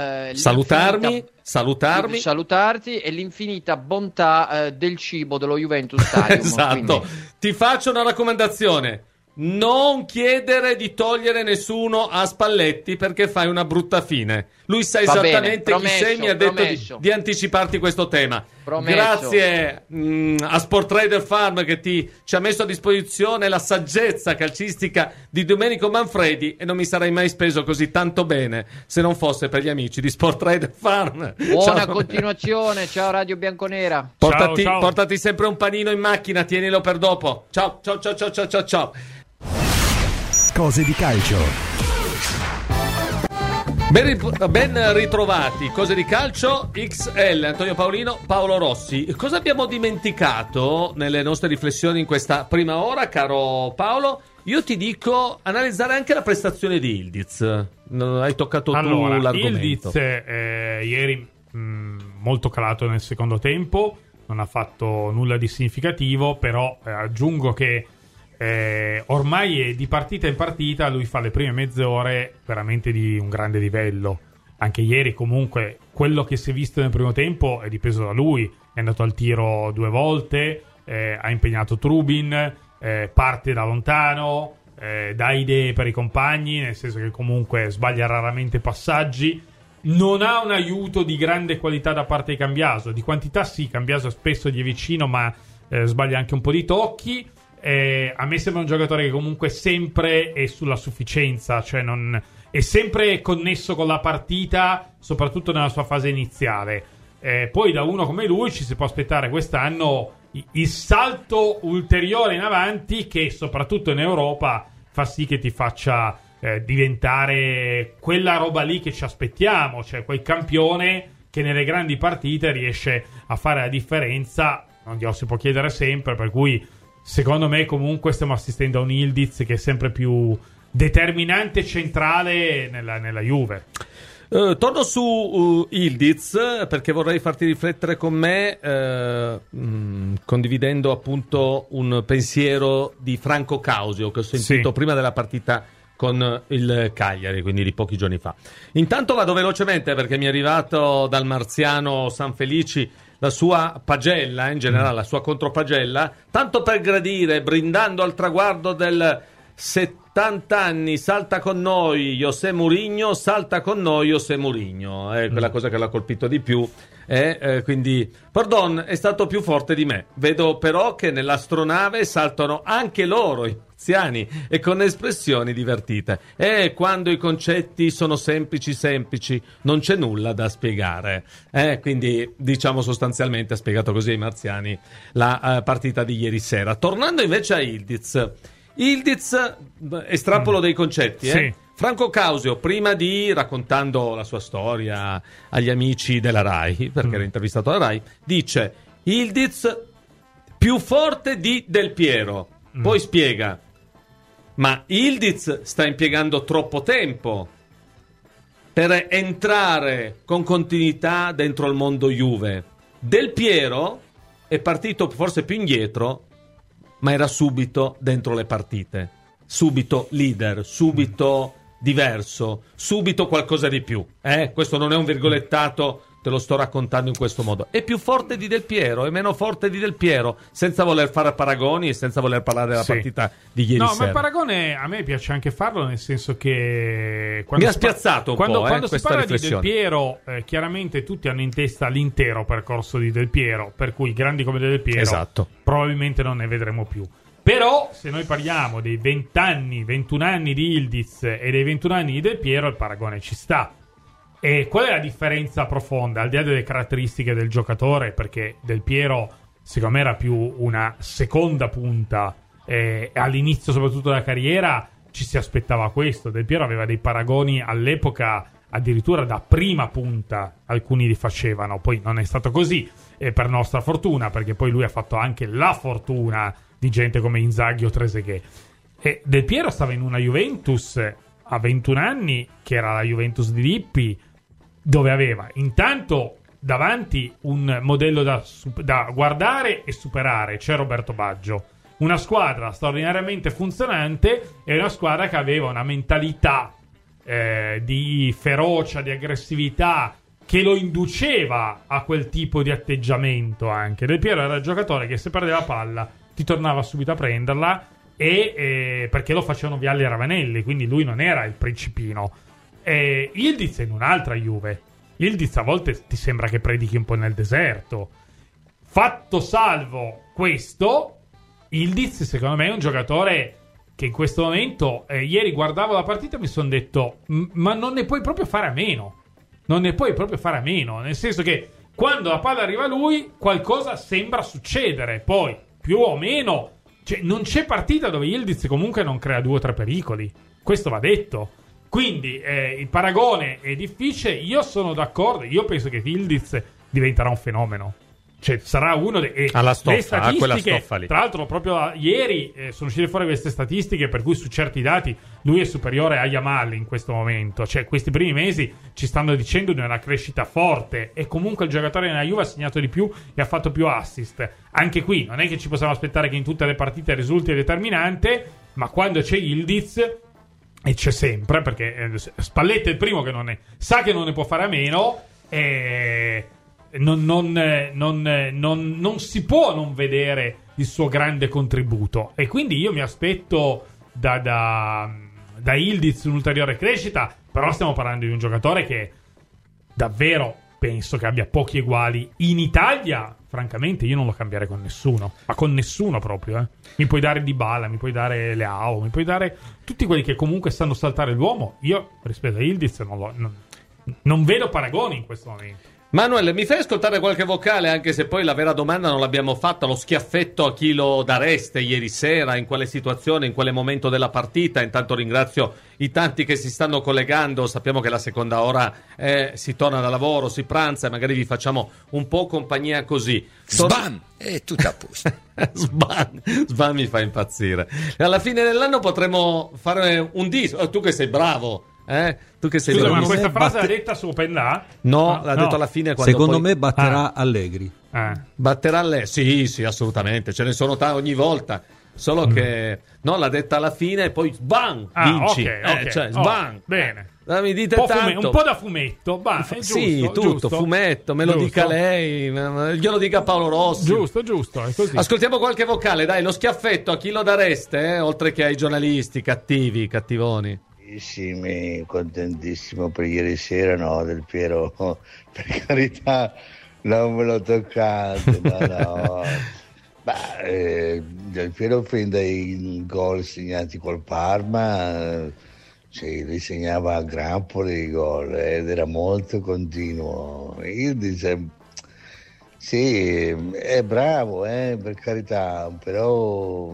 salutarti e l'infinita bontà del cibo dello Juventus Stadium. Esatto. Quindi ti faccio una raccomandazione: non chiedere di togliere nessuno a Spalletti perché fai una brutta fine. Lui sa esattamente chi sei, mi ha detto di anticiparti questo tema. Promesso. Grazie a Sport Trader Farm che ci ha messo a disposizione la saggezza calcistica di Domenico Manfredi, e non mi sarei mai speso così tanto bene se non fosse per gli amici di Sport Trader Farm. Buona continuazione, ciao Radio Bianconera. Portati sempre un panino in macchina, tienilo per dopo. Ciao. Cose di calcio. Ben ritrovati, Cose di calcio XL, Antonio Paolino, Paolo Rossi. Cosa abbiamo dimenticato nelle nostre riflessioni in questa prima ora, caro Paolo? Io ti dico analizzare anche la prestazione di Yildiz. Hai toccato tu l'argomento. Yildiz ieri molto calato nel secondo tempo, non ha fatto nulla di significativo, però aggiungo che ormai di partita in partita lui fa le prime mezz'ore veramente di un grande livello. Anche ieri comunque quello che si è visto nel primo tempo è dipeso da lui, è andato al tiro 2 volte, ha impegnato Trubin, parte da lontano, dà idee per i compagni, nel senso che comunque sbaglia raramente passaggi, non ha un aiuto di grande qualità da parte di Cambiaso. Di quantità sì, Cambiaso spesso gli è vicino, ma sbaglia anche un po' di tocchi. A me sembra un giocatore che comunque sempre è sulla sufficienza, cioè è sempre connesso con la partita, soprattutto nella sua fase iniziale. Poi da uno come lui ci si può aspettare quest'anno il salto ulteriore in avanti, che soprattutto in Europa fa sì che ti faccia diventare quella roba lì che ci aspettiamo, cioè quel campione che nelle grandi partite riesce a fare la differenza. Non glielo si può chiedere sempre, per cui secondo me comunque stiamo assistendo a un Yildiz che è sempre più determinante e centrale nella Juve. Torno su Yildiz perché vorrei farti riflettere con me, condividendo appunto un pensiero di Franco Causio che ho sentito prima della partita con il Cagliari, quindi di pochi giorni fa. Intanto vado velocemente perché mi è arrivato dal marziano Sanfelici la sua pagella, in generale la sua contropagella, tanto per gradire, brindando al traguardo del 70 anni, salta con noi José Mourinho, salta con noi José Mourinho, è quella cosa che l'ha colpito di più, quindi pardon, è stato più forte di me. Vedo però che nell'astronave saltano anche loro i anziani e con espressioni divertite, e quando i concetti sono semplici non c'è nulla da spiegare, quindi diciamo sostanzialmente ha spiegato così ai marziani la partita di ieri sera. Tornando invece a Yildiz, estrapolo dei concetti, sì. Franco Causio, prima di raccontando la sua storia agli amici della Rai, perché era intervistato alla Rai, dice Yildiz più forte di Del Piero, poi spiega, ma Yildiz sta impiegando troppo tempo per entrare con continuità dentro il mondo Juve. Del Piero è partito forse più indietro, ma era subito dentro le partite, subito leader, subito diverso, subito qualcosa di più. Questo non è un virgolettato, te lo sto raccontando in questo modo. È più forte di Del Piero, è meno forte di Del Piero, senza voler fare paragoni e senza voler parlare della partita di ieri sera. No, ma il paragone a me piace anche farlo, nel senso che mi ha spiazzato quando si parla riflessione di Del Piero, chiaramente tutti hanno in testa l'intero percorso di Del Piero, per cui grandi come Del Piero probabilmente non ne vedremo più. Però se noi parliamo dei 21 anni di Yildiz e dei 21 anni di Del Piero, il paragone ci sta. E qual è la differenza profonda, al di là delle caratteristiche del giocatore? Perché Del Piero secondo me era più una seconda punta, all'inizio soprattutto della carriera ci si aspettava questo. Del Piero aveva dei paragoni all'epoca addirittura da prima punta, alcuni li facevano, poi non è stato così, per nostra fortuna, perché poi lui ha fatto anche la fortuna di gente come Inzaghi o Trezeguet. E Del Piero stava in una Juventus a 21 anni che era la Juventus di Lippi, dove aveva intanto davanti un modello da guardare e superare, c'è Roberto Baggio, una squadra straordinariamente funzionante e una squadra che aveva una mentalità di ferocia, di aggressività, che lo induceva a quel tipo di atteggiamento. Anche Del Piero era il giocatore che se perdeva palla ti tornava subito a prenderla, e perché lo facevano Vialli e Ravanelli, quindi lui non era il principino. Yildiz è in un'altra Juve. Yildiz a volte ti sembra che predichi un po' nel deserto. Fatto salvo questo, Yildiz secondo me è un giocatore che in questo momento, ieri guardavo la partita e mi sono detto, ma non ne puoi proprio fare a meno. Non ne puoi proprio fare a meno, nel senso che quando la palla arriva a lui qualcosa sembra succedere, poi più o meno, cioè, non c'è partita dove Yildiz comunque non crea 2 o 3 pericoli, questo va detto. Quindi il paragone è difficile. Io sono d'accordo, io penso che Yildiz diventerà un fenomeno, cioè sarà uno alla stoffa, le statistiche, quella stoffa lì. Tra l'altro proprio ieri sono uscite fuori queste statistiche per cui su certi dati lui è superiore a Yamal in questo momento, cioè questi primi mesi ci stanno dicendo di una crescita forte, e comunque il giocatore nella Juve ha segnato di più e ha fatto più assist. Anche qui non è che ci possiamo aspettare che in tutte le partite risulti determinante, ma quando c'è Yildiz, e c'è sempre, perché Spalletti è il primo che sa che non ne può fare a meno, non si può non vedere il suo grande contributo, e quindi io mi aspetto da Yildiz un'ulteriore crescita. Però stiamo parlando di un giocatore che davvero penso che abbia pochi eguali in Italia. Francamente io non lo cambierei con nessuno, ma con nessuno proprio. Mi puoi dare Dybala, mi puoi dare Leao, mi puoi dare tutti quelli che comunque sanno saltare l'uomo. Io rispetto a Yildiz non vedo paragoni in questo momento. Manuel, mi fai ascoltare qualche vocale, anche se poi la vera domanda non l'abbiamo fatta, lo schiaffetto a chi lo dareste ieri sera, in quale situazione, in quale momento della partita? Intanto ringrazio i tanti che si stanno collegando, sappiamo che la seconda ora si torna da lavoro, si pranza e magari vi facciamo un po' compagnia così. Sbam! È tutto a posto. Sbam mi fa impazzire. Alla fine dell'anno potremo fare un disco, tu che sei bravo. Tu che sei Scusa, ma questa frase l'ha detta su Open? No, l'ha detto alla fine. Secondo me batterà Allegri. Batterà Allegri? Sì, assolutamente. Ce ne sono ogni volta. Solo che l'ha detta alla fine e poi sbam, vinci. Okay. Cioè, sbam. Bene. Mi dite tanto. Un po' da fumetto. Giusto, sì, tutto. Giusto. Fumetto, me lo dica lei. Glielo dica Paolo Rossi. Giusto, è così. Ascoltiamo qualche vocale, dai. Lo schiaffetto a chi lo dareste? Oltre che ai giornalisti cattivoni. Contentissimo per ieri sera, Del Piero, per carità, non me lo toccate, no. Del Piero fin dai gol segnati col Parma, li segnava a grappoli i gol ed era molto continuo. Io dicevo, sì, è bravo, per carità, però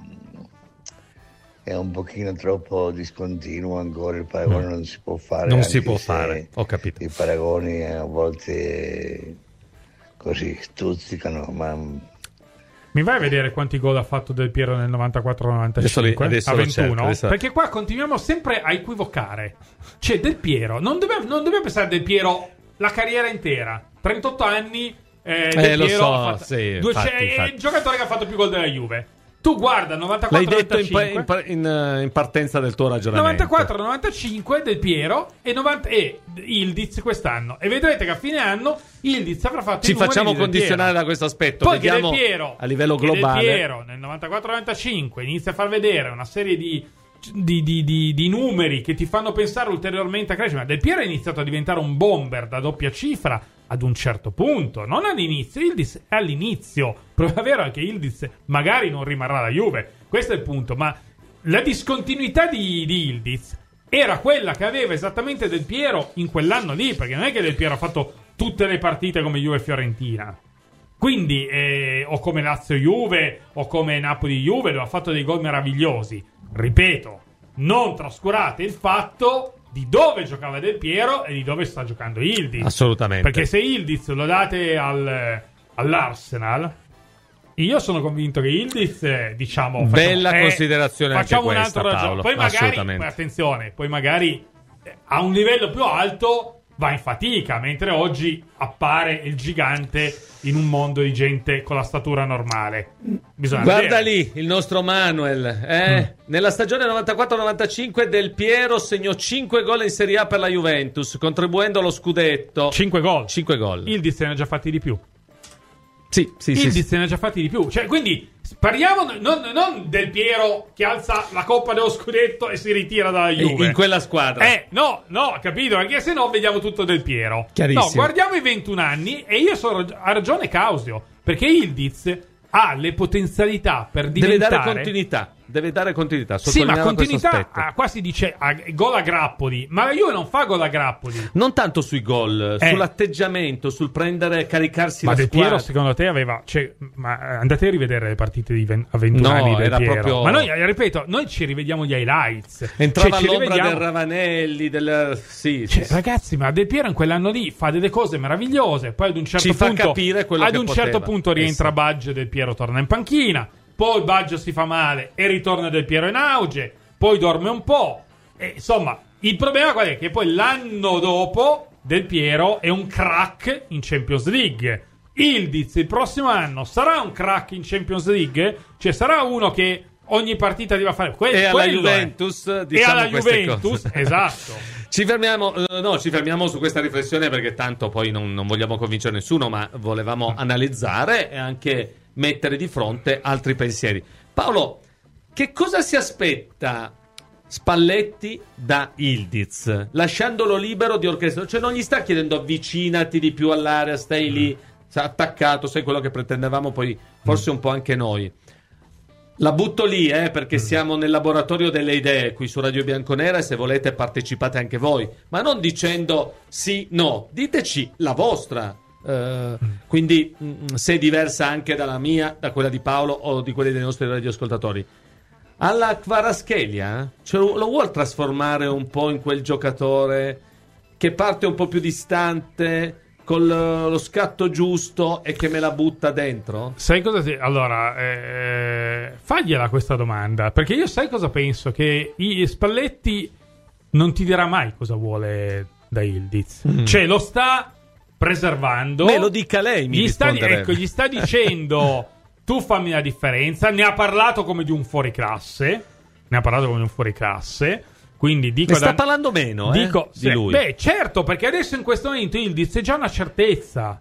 è un pochino troppo discontinuo ancora, il paragone non si può fare. Non si può fare, ho capito. I paragoni a volte così stuzzicano, ma... Mi vai a vedere quanti gol ha fatto Del Piero nel 94-95? Adesso a 21? Certo. Perché qua continuiamo sempre a equivocare. Cioè Del Piero, non dobbiamo pensare a Del Piero la carriera intera, 38 anni, Del lo Piero so, ha fatto, sì, è il giocatore che ha fatto più gol della Juve. Tu guarda 94-95. L'hai detto in partenza del tuo ragionamento. 94-95 Del Piero e Yildiz quest'anno. E vedrete che a fine anno Yildiz avrà fatto Ci i numeri facciamo di condizionare da questo aspetto. Poi vediamo Del Piero, a livello globale. Del Piero nel 94-95 inizia a far vedere una serie di numeri che ti fanno pensare ulteriormente a crescere. Ma Del Piero è iniziato a diventare un bomber da doppia cifra ad un certo punto, non all'inizio. Yildiz è all'inizio. Prova vero è che Yildiz magari non rimarrà la Juve, questo è il punto, ma la discontinuità di Yildiz era quella che aveva esattamente Del Piero in quell'anno lì, perché non è che Del Piero ha fatto tutte le partite come Juve Fiorentina, quindi o come Lazio Juve o come Napoli Juve, dove ha fatto dei gol meravigliosi. Ripeto, non trascurate il fatto di dove giocava Del Piero e di dove sta giocando Yildiz. Assolutamente. Perché se Yildiz lo date all'Arsenal, io sono convinto che Yildiz, diciamo, bella considerazione facciamo anche un questa, altro Paolo. Poi magari, attenzione, poi magari a un livello più alto va in fatica, mentre oggi appare il gigante in un mondo di gente con la statura normale. Guarda vedere. Lì il nostro Manuel, nella stagione 94-95 Del Piero segnò 5 gol in Serie A per la Juventus, contribuendo allo scudetto. 5 gol. Yildiz ne ha già fatti di più. Ildiz ne ha già fatti di più. Cioè, quindi parliamo non Del Piero che alza la coppa dello scudetto e si ritira dalla Juve in quella squadra. No, capito, perché se no vediamo tutto Del Piero. Chiarissimo. No, guardiamo i 21 anni e io ha ragione Causio, perché Ildiz ha le potenzialità per diventare... Deve dare continuità. Sì, ma continuità, qua si dice gol a grappoli, ma la Juve non fa gol a grappoli. Non tanto sui gol, sull'atteggiamento, sul caricarsi ma la Del squadra. Piero secondo te aveva... ma andate a rivedere le partite a 21 anni Del era Piero. proprio... Ma noi, ripeto, noi ci rivediamo gli highlights. Entrava all'ombra del Ravanelli, ragazzi, ma Del Piero in quell'anno lì fa delle cose meravigliose, poi ad un certo ci punto... fa capire quello che certo punto rientra Baggio e Del Piero torna in panchina. Poi Baggio si fa male e ritorna Del Piero in auge. Poi dorme un po'. E, insomma, il problema qual è? Che poi l'anno dopo Del Piero è un crack in Champions League. Ildiz il prossimo anno sarà un crack in Champions League? Cioè sarà uno che ogni partita deve fare alla Juventus, diciamo, e alla Juventus, esatto. Ci fermiamo su questa riflessione perché tanto poi non vogliamo convincere nessuno, ma volevamo analizzare e anche mettere di fronte altri pensieri. Paolo, che cosa si aspetta Spalletti da Ildiz, lasciandolo libero di orchestrare? Cioè non gli sta chiedendo avvicinati di più all'area, stai lì attaccato, sai quello che pretendevamo poi forse un po' anche noi. La butto lì perché siamo nel laboratorio delle idee qui su Radio Bianconera e se volete partecipate anche voi, ma non dicendo sì, no, diteci la vostra. Quindi se è diversa anche dalla mia, da quella di Paolo o di quelli dei nostri radioascoltatori. Alla Kvaratskhelia, cioè, lo vuol trasformare un po' in quel giocatore che parte un po' più distante con lo scatto giusto e che me la butta dentro? Sai cosa allora fagliela questa domanda, perché io sai cosa penso, che Spalletti non ti dirà mai cosa vuole da Ildiz. Cioè lo sta preservando. Me lo dica lei, gli sta dicendo tu fammi la differenza. Ne ha parlato come di un fuoriclasse. Quindi dico ne sta parlando meno di lui. Beh, certo, perché adesso in questo momento Ildiz è già una certezza.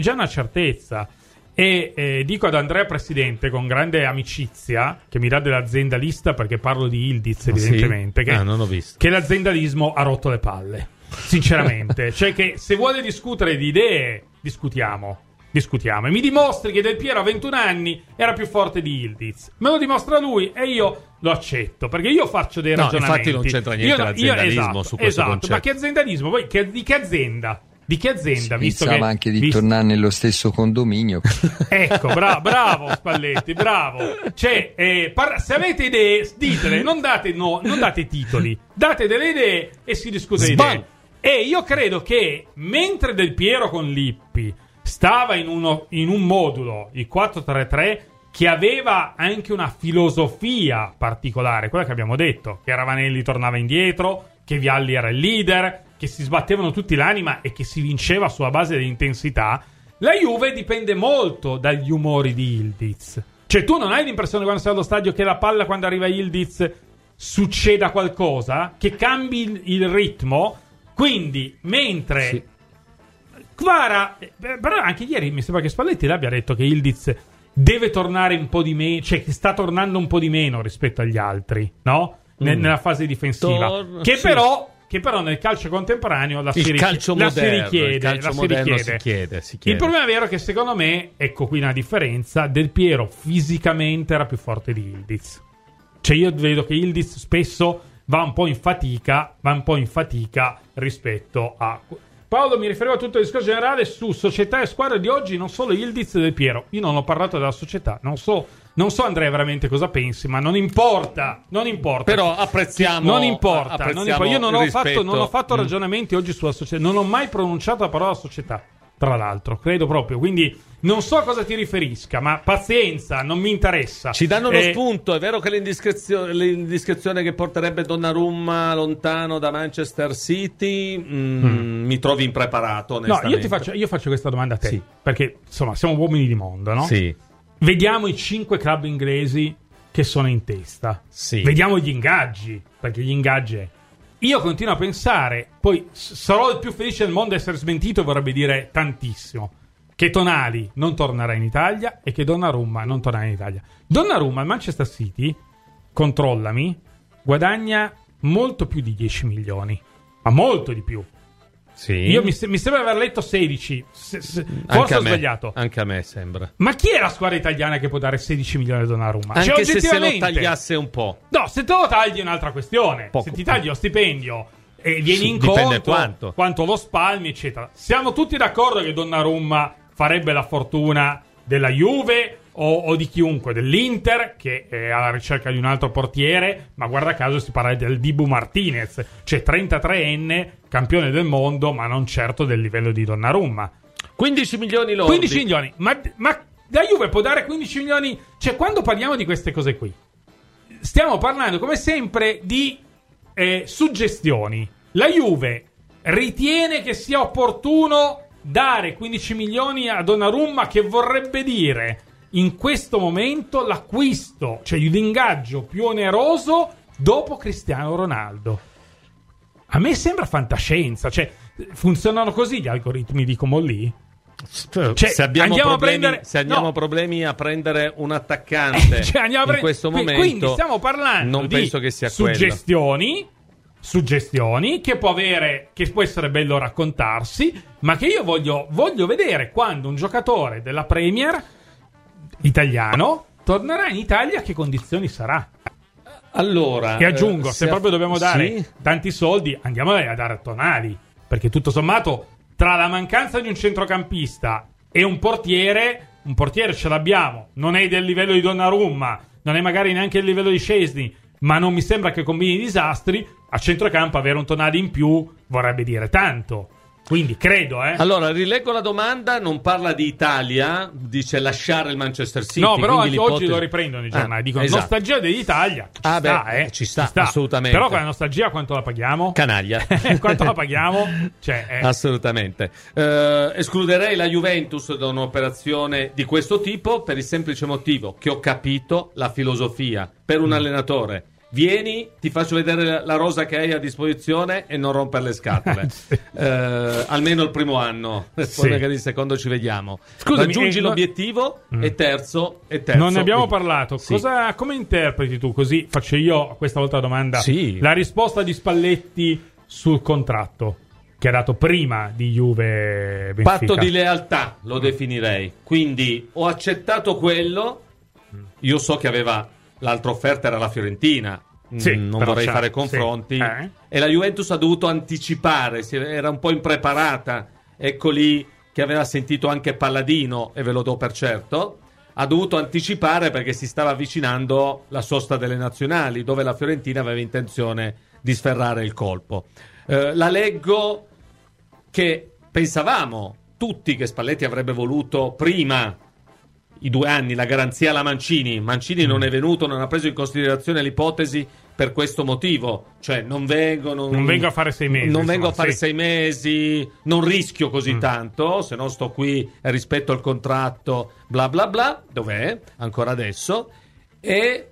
E dico ad Andrea Presidente con grande amicizia, che mi dà dell'aziendalista perché parlo di Ildiz evidentemente, non ho visto, che l'aziendalismo ha rotto le palle, sinceramente. Cioè che se vuole discutere di idee discutiamo e mi dimostri che Del Piero a 21 anni era più forte di Ildiz, me lo dimostra lui e io lo accetto, perché io faccio dei ragionamenti. Infatti non c'entra niente l'aziendalismo su questo concetto. Ma che aziendalismo? Poi di che azienda? Di che azienda? Pensava anche di tornare nello stesso condominio. Ecco, bravo Spalletti, bravo. Cioè, se avete idee, ditele, non date titoli, date delle idee e si discute di idee. E io credo che mentre Del Piero con Lippi stava in un modulo, il 4-3-3, che aveva anche una filosofia particolare, quella che abbiamo detto, che Ravanelli tornava indietro, che Vialli era il leader, che si sbattevano tutti l'anima e che si vinceva sulla base dell'intensità. La Juve dipende molto dagli umori di Ildiz. Cioè tu non hai l'impressione quando sei allo stadio che la palla, quando arriva Ildiz, succeda qualcosa, che cambi il ritmo? Quindi mentre sì. Kvara, però anche ieri mi sembra che Spalletti l'abbia detto che Ildiz deve tornare un po' di meno, cioè che sta tornando un po' di meno rispetto agli altri, no? Nella fase difensiva, che però nel calcio contemporaneo la si richiede. Il problema vero è che secondo me, ecco qui una differenza, Del Piero fisicamente era più forte di Ildiz. Cioè io vedo che Ildiz spesso va un po' in fatica rispetto a... Paolo, mi riferivo a tutto il discorso generale su società e squadre di oggi, non solo Ildiz e Del Piero. Io non ho parlato della società, non so Andrea veramente cosa pensi, ma non importa. Però apprezziamo. Non importa. Io non ho fatto ragionamenti oggi sulla società, non ho mai pronunciato la parola società, tra l'altro, credo proprio. Quindi non so a cosa ti riferisca, ma pazienza, non mi interessa. Ci danno lo spunto, è vero che l'indiscrezione che porterebbe Donnarumma lontano da Manchester City mi trovi impreparato, onestamente. No, io faccio questa domanda a te, sì. Perché insomma siamo uomini di mondo, no? Sì. Vediamo i 5 club inglesi che sono in testa. Sì. Vediamo gli ingaggi, perché gli ingaggi io continuo a pensare, poi sarò il più felice del mondo a essere smentito, vorrebbe dire tantissimo, che Tonali non tornerà in Italia e che Donnarumma non tornerà in Italia. Donnarumma al Manchester City, controllami, guadagna molto più di 10 milioni, ma molto di più. Sì. Io mi sembra aver letto 16, forse ho sbagliato. Anche a me sembra. Ma chi è la squadra italiana che può dare 16 milioni a Donnarumma? Anche se lo tagliasse un po'. No, se te lo tagli è un'altra questione. Poco. Se ti tagli lo stipendio e vieni incontro, quanto lo spalmi, eccetera. Siamo tutti d'accordo che Donnarumma farebbe la fortuna della Juve o di chiunque, dell'Inter, che è alla ricerca di un altro portiere, ma guarda caso si parla del Dibu Martinez, cioè 33enne, campione del mondo, ma non certo del livello di Donnarumma. 15 milioni lordi. 15 milioni, ma la Juve può dare 15 milioni? Cioè, quando parliamo di queste cose qui, stiamo parlando, come sempre, di suggestioni. La Juve ritiene che sia opportuno dare 15 milioni a Donnarumma, che vorrebbe dire in questo momento l'acquisto, cioè l'ingaggio più oneroso dopo Cristiano Ronaldo. A me sembra fantascienza, cioè funzionano così gli algoritmi di Comolli? Cioè, se abbiamo problemi a prendere un attaccante cioè, in questo momento, quindi stiamo parlando non di penso che sia suggestioni che può essere bello raccontarsi, ma che io voglio vedere quando un giocatore della Premier italiano tornerà in Italia, che condizioni sarà. Allora, e aggiungo, se proprio dobbiamo dare tanti soldi, andiamo a dare a Tonali, perché tutto sommato tra la mancanza di un centrocampista e un portiere ce l'abbiamo, non è del livello di Donnarumma, non è magari neanche del livello di Szczesny, ma non mi sembra che combini disastri. A centrocampo avere un Tonali in più vorrebbe dire tanto. Quindi credo, Allora, rileggo la domanda, non parla di Italia, dice lasciare il Manchester City. No, però anche oggi lo riprendono i giornali, dicono esatto. Nostalgia dell'Italia. Ci sta, assolutamente. Però quella nostalgia quanto la paghiamo? Canaglia. Quanto la paghiamo? Assolutamente. Escluderei la Juventus da un'operazione di questo tipo per il semplice motivo che ho capito la filosofia per un allenatore. Vieni, ti faccio vedere la rosa che hai a disposizione e non rompere le scatole. Almeno il primo anno. Poi magari il secondo ci vediamo. Scusami, raggiungi l'obiettivo e terzo. Non ne abbiamo parlato. Sì. Come interpreti tu? Così faccio io questa volta la domanda. Sì. La risposta di Spalletti sul contratto che ha dato prima di Juve Benfica. Patto di lealtà lo definirei. Quindi ho accettato quello. Io so che aveva l'altra offerta, era la Fiorentina. Non vorrei fare confronti. E la Juventus ha dovuto anticipare, era un po' impreparata. Ecco lì che aveva sentito anche Palladino, e ve lo do per certo. Ha dovuto anticipare perché si stava avvicinando la sosta delle nazionali, dove la Fiorentina aveva intenzione di sferrare il colpo. La leggo che pensavamo tutti che Spalletti avrebbe voluto prima i 2 anni, la garanzia alla Mancini. Mancini non è venuto, non ha preso in considerazione l'ipotesi per questo motivo. Cioè non vengo a fare 6 mesi. Non vengo a fare 6 mesi, non rischio così tanto, se no sto qui e rispetto il contratto, bla bla bla. Dov'è? Ancora adesso. E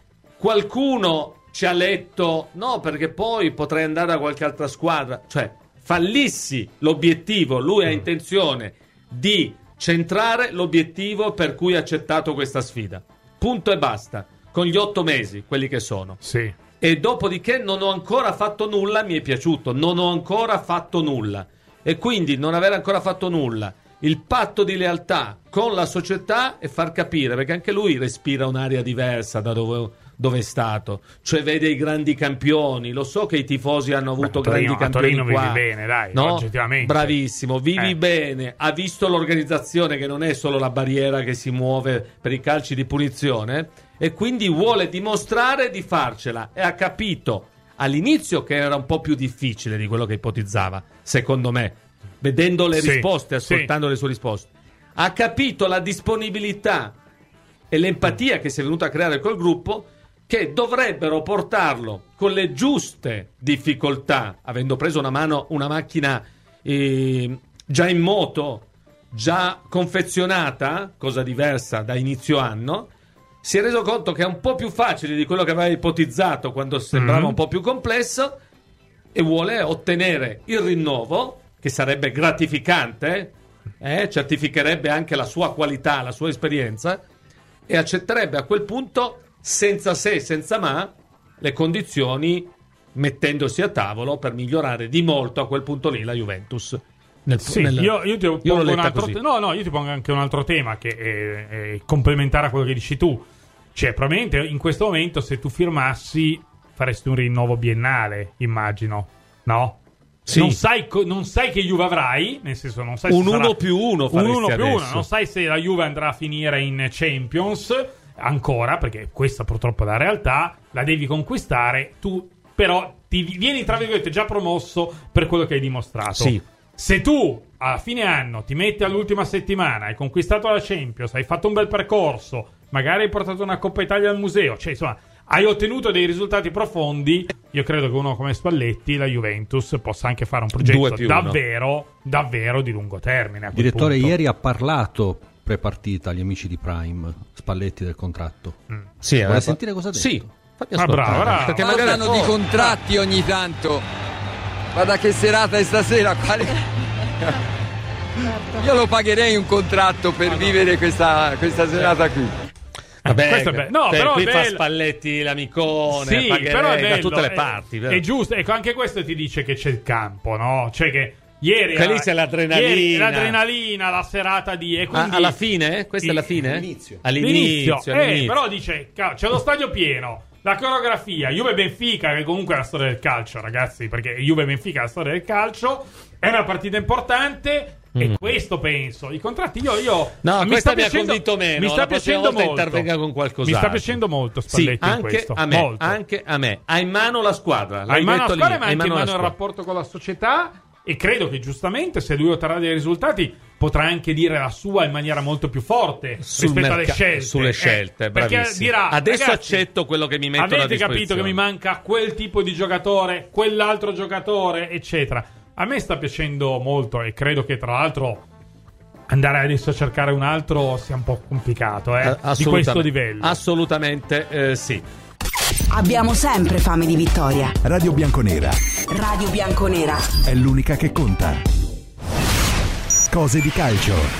qualcuno ci ha letto, no, perché poi potrei andare a qualche altra squadra. Cioè, fallissi l'obiettivo, lui ha intenzione di centrare l'obiettivo per cui ha accettato questa sfida. Punto e basta. Con gli 8 mesi, quelli che sono. Sì. E dopodiché non ho ancora fatto nulla, mi è piaciuto. Non ho ancora fatto nulla. E quindi non aver ancora fatto nulla. Il patto di lealtà con la società e far capire, perché anche lui respira un'aria diversa da dove è stato, cioè vede i grandi campioni. Lo so che i tifosi hanno avuto grandi campioni. A Torino vivi bene, dai, no? Oggettivamente. Bravissimo, vivi bene, ha visto l'organizzazione che non è solo la barriera che si muove per i calci di punizione, e quindi vuole dimostrare di farcela, e ha capito all'inizio che era un po' più difficile di quello che ipotizzava, secondo me, vedendo le risposte, ascoltando le sue risposte. Ha capito la disponibilità e l'empatia che si è venuta a creare col gruppo, che dovrebbero portarlo con le giuste difficoltà, avendo preso una macchina già in moto, già confezionata, cosa diversa da inizio anno. Si è reso conto che è un po' più facile di quello che aveva ipotizzato quando sembrava un po' più complesso, e vuole ottenere il rinnovo, che sarebbe gratificante, certificherebbe anche la sua qualità, la sua esperienza, e accetterebbe a quel punto, senza se, senza ma, le condizioni, mettendosi a tavolo per migliorare di molto a quel punto lì la Juventus. Io ti pongo io ti pongo anche un altro tema che è complementare a quello che dici tu. Cioè, probabilmente in questo momento, se tu firmassi, faresti un rinnovo biennale, immagino, no? Sì. Non sai che Juve avrai, nel senso, non sai se un 1+1 faresti un 1+1, adesso. non sai se la Juve andrà a finire in Champions ancora, perché questa purtroppo è la realtà, la devi conquistare, tu però ti vieni, tra virgolette, già promosso per quello che hai dimostrato. Sì. Se tu a fine anno ti metti all'ultima settimana, hai conquistato la Champions, hai fatto un bel percorso, magari hai portato una Coppa Italia al museo, cioè insomma hai ottenuto dei risultati profondi, io credo che uno come Spalletti, la Juventus, possa anche fare un progetto davvero di lungo termine. Il direttore ieri ha parlato pre-partita agli amici di Prime, Spalletti, del contratto. Sì, vuoi sentire cosa ha detto? Sì. Bravo. Perché parlano di contratti ogni tanto. Guarda che serata è stasera, quale... Io lo pagherei un contratto per vivere questa serata qui. Vabbè, no, però qui è fa bello. Spalletti l'amicone, sì, però è bello, da tutte le parti. È giusto, ecco, anche questo ti dice che c'è il campo, no? Cioè che ieri lì c'è l'adrenalina. Ieri, l'adrenalina, la serata di... E quindi, alla fine? Questa è la fine? All'inizio. All'inizio. Però dice, c'è lo stadio pieno, la coreografia, Juve-Benfica, che comunque è la storia del calcio, ragazzi, perché Juve-Benfica è la storia del calcio, è una partita importante... E questo penso. I contratti io no, mi sta mi ha piacendo, convinto meno. mi sta piacendo molto. Intervenga con qualcos'altro. Mi sta piacendo molto Spalletti, sì, in questo. Anche a me. Ha in mano la squadra. Ha in mano la squadra, ma ha anche in mano il rapporto con la società. E credo che giustamente, se lui otterrà dei risultati, potrà anche dire la sua in maniera molto più forte rispetto alle scelte. Sulle scelte, perché dirà: adesso ragazzi, accetto quello che mi metto a disposizione. Avete capito che mi manca quel tipo di giocatore, quell'altro giocatore, eccetera. A me sta piacendo molto, e credo che tra l'altro andare adesso a cercare un altro sia un po' complicato, di questo livello. Assolutamente sì. Abbiamo sempre fame di vittoria. Radio Bianconera Radio Bianconera è l'unica che conta. Cose di calcio.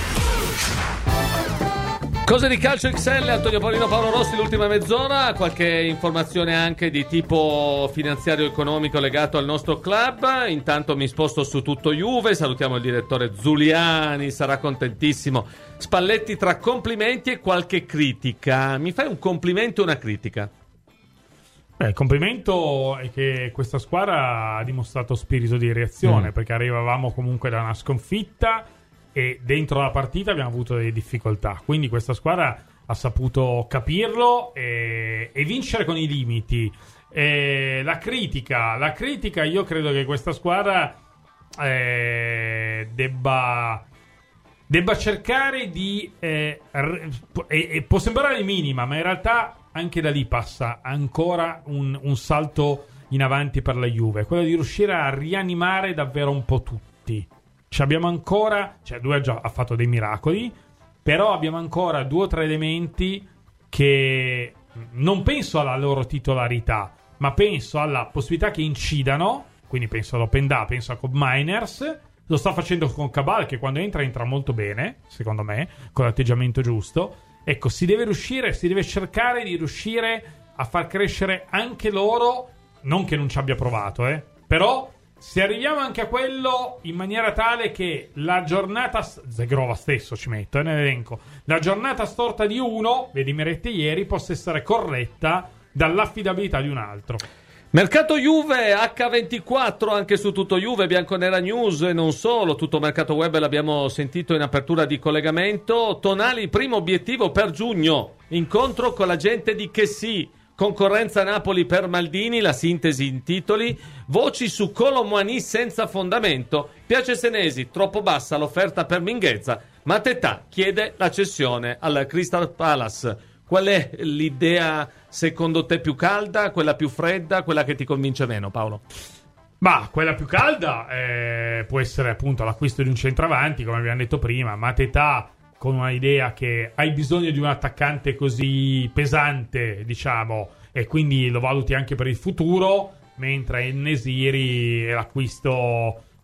Cose di calcio XL, Antonio Paolino, Paolo Rossi, l'ultima mezz'ora, qualche informazione anche di tipo finanziario economico legato al nostro club. Intanto mi sposto su tutto Juve, salutiamo il direttore Zuliani, sarà contentissimo. Spalletti, tra complimenti e qualche critica. Mi fai un complimento e una critica? Il complimento è che questa squadra ha dimostrato spirito di reazione, perché arrivavamo comunque da una sconfitta e dentro la partita abbiamo avuto delle difficoltà, quindi questa squadra ha saputo capirlo e vincere con i limiti. La critica, io credo che questa squadra debba cercare di può sembrare minima, ma in realtà anche da lì passa ancora un salto in avanti per la Juve, quello di riuscire a rianimare davvero un po' tutti. Abbiamo ancora, lui ha fatto dei miracoli, però abbiamo ancora 2 o 3 elementi che non penso alla loro titolarità, ma penso alla possibilità che incidano, quindi penso all'Openda, penso a Cobb Miners, lo sta facendo con Cabal, che quando entra molto bene, secondo me, con l'atteggiamento giusto. Ecco, si deve cercare di riuscire a far crescere anche loro, non che non ci abbia provato, però se arriviamo anche a quello in maniera tale che la giornata Zegrova stesso ci metto nell'elenco, la giornata storta di uno, vedi Meretti ieri, possa essere corretta dall'affidabilità di un altro. Mercato Juve H24 anche su tutto Juve, Bianconera News e non solo, tutto mercato web l'abbiamo sentito in apertura di collegamento. Tonali, primo obiettivo per giugno, incontro con la gente di Chessy. Concorrenza Napoli per Maldini, la sintesi in titoli. Voci su Kolo Muani senza fondamento. Piace Senesi, troppo bassa l'offerta per Mingueza. Mateta chiede la cessione al Crystal Palace. Qual è l'idea secondo te più calda, quella più fredda, quella che ti convince meno, Paolo? Ma quella più calda può essere appunto l'acquisto di un centravanti, come abbiamo detto prima. Mateta con una idea che hai bisogno di un attaccante così pesante, diciamo, e quindi lo valuti anche per il futuro, mentre il Nesiri è l'acquisto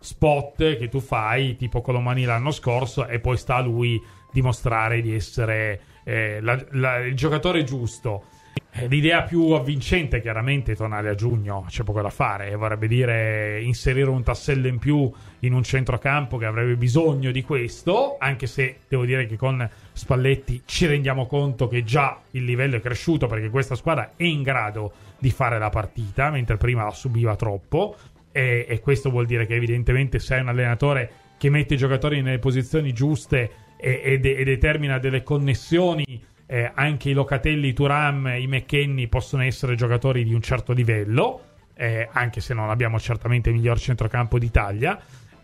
spot che tu fai tipo Colomani l'anno scorso, e poi sta a lui dimostrare di essere il giocatore giusto. L'idea più avvincente chiaramente è tornare a giugno, c'è poco da fare, vorrebbe dire inserire un tassello in più in un centrocampo che avrebbe bisogno di questo, anche se devo dire che con Spalletti ci rendiamo conto che già il livello è cresciuto, perché questa squadra è in grado di fare la partita, mentre prima la subiva troppo, e questo vuol dire che evidentemente se hai un allenatore che mette i giocatori nelle posizioni giuste e determina delle connessioni, anche i Locatelli, i Thuram, i McKennie possono essere giocatori di un certo livello, anche se non abbiamo certamente il miglior centrocampo d'Italia.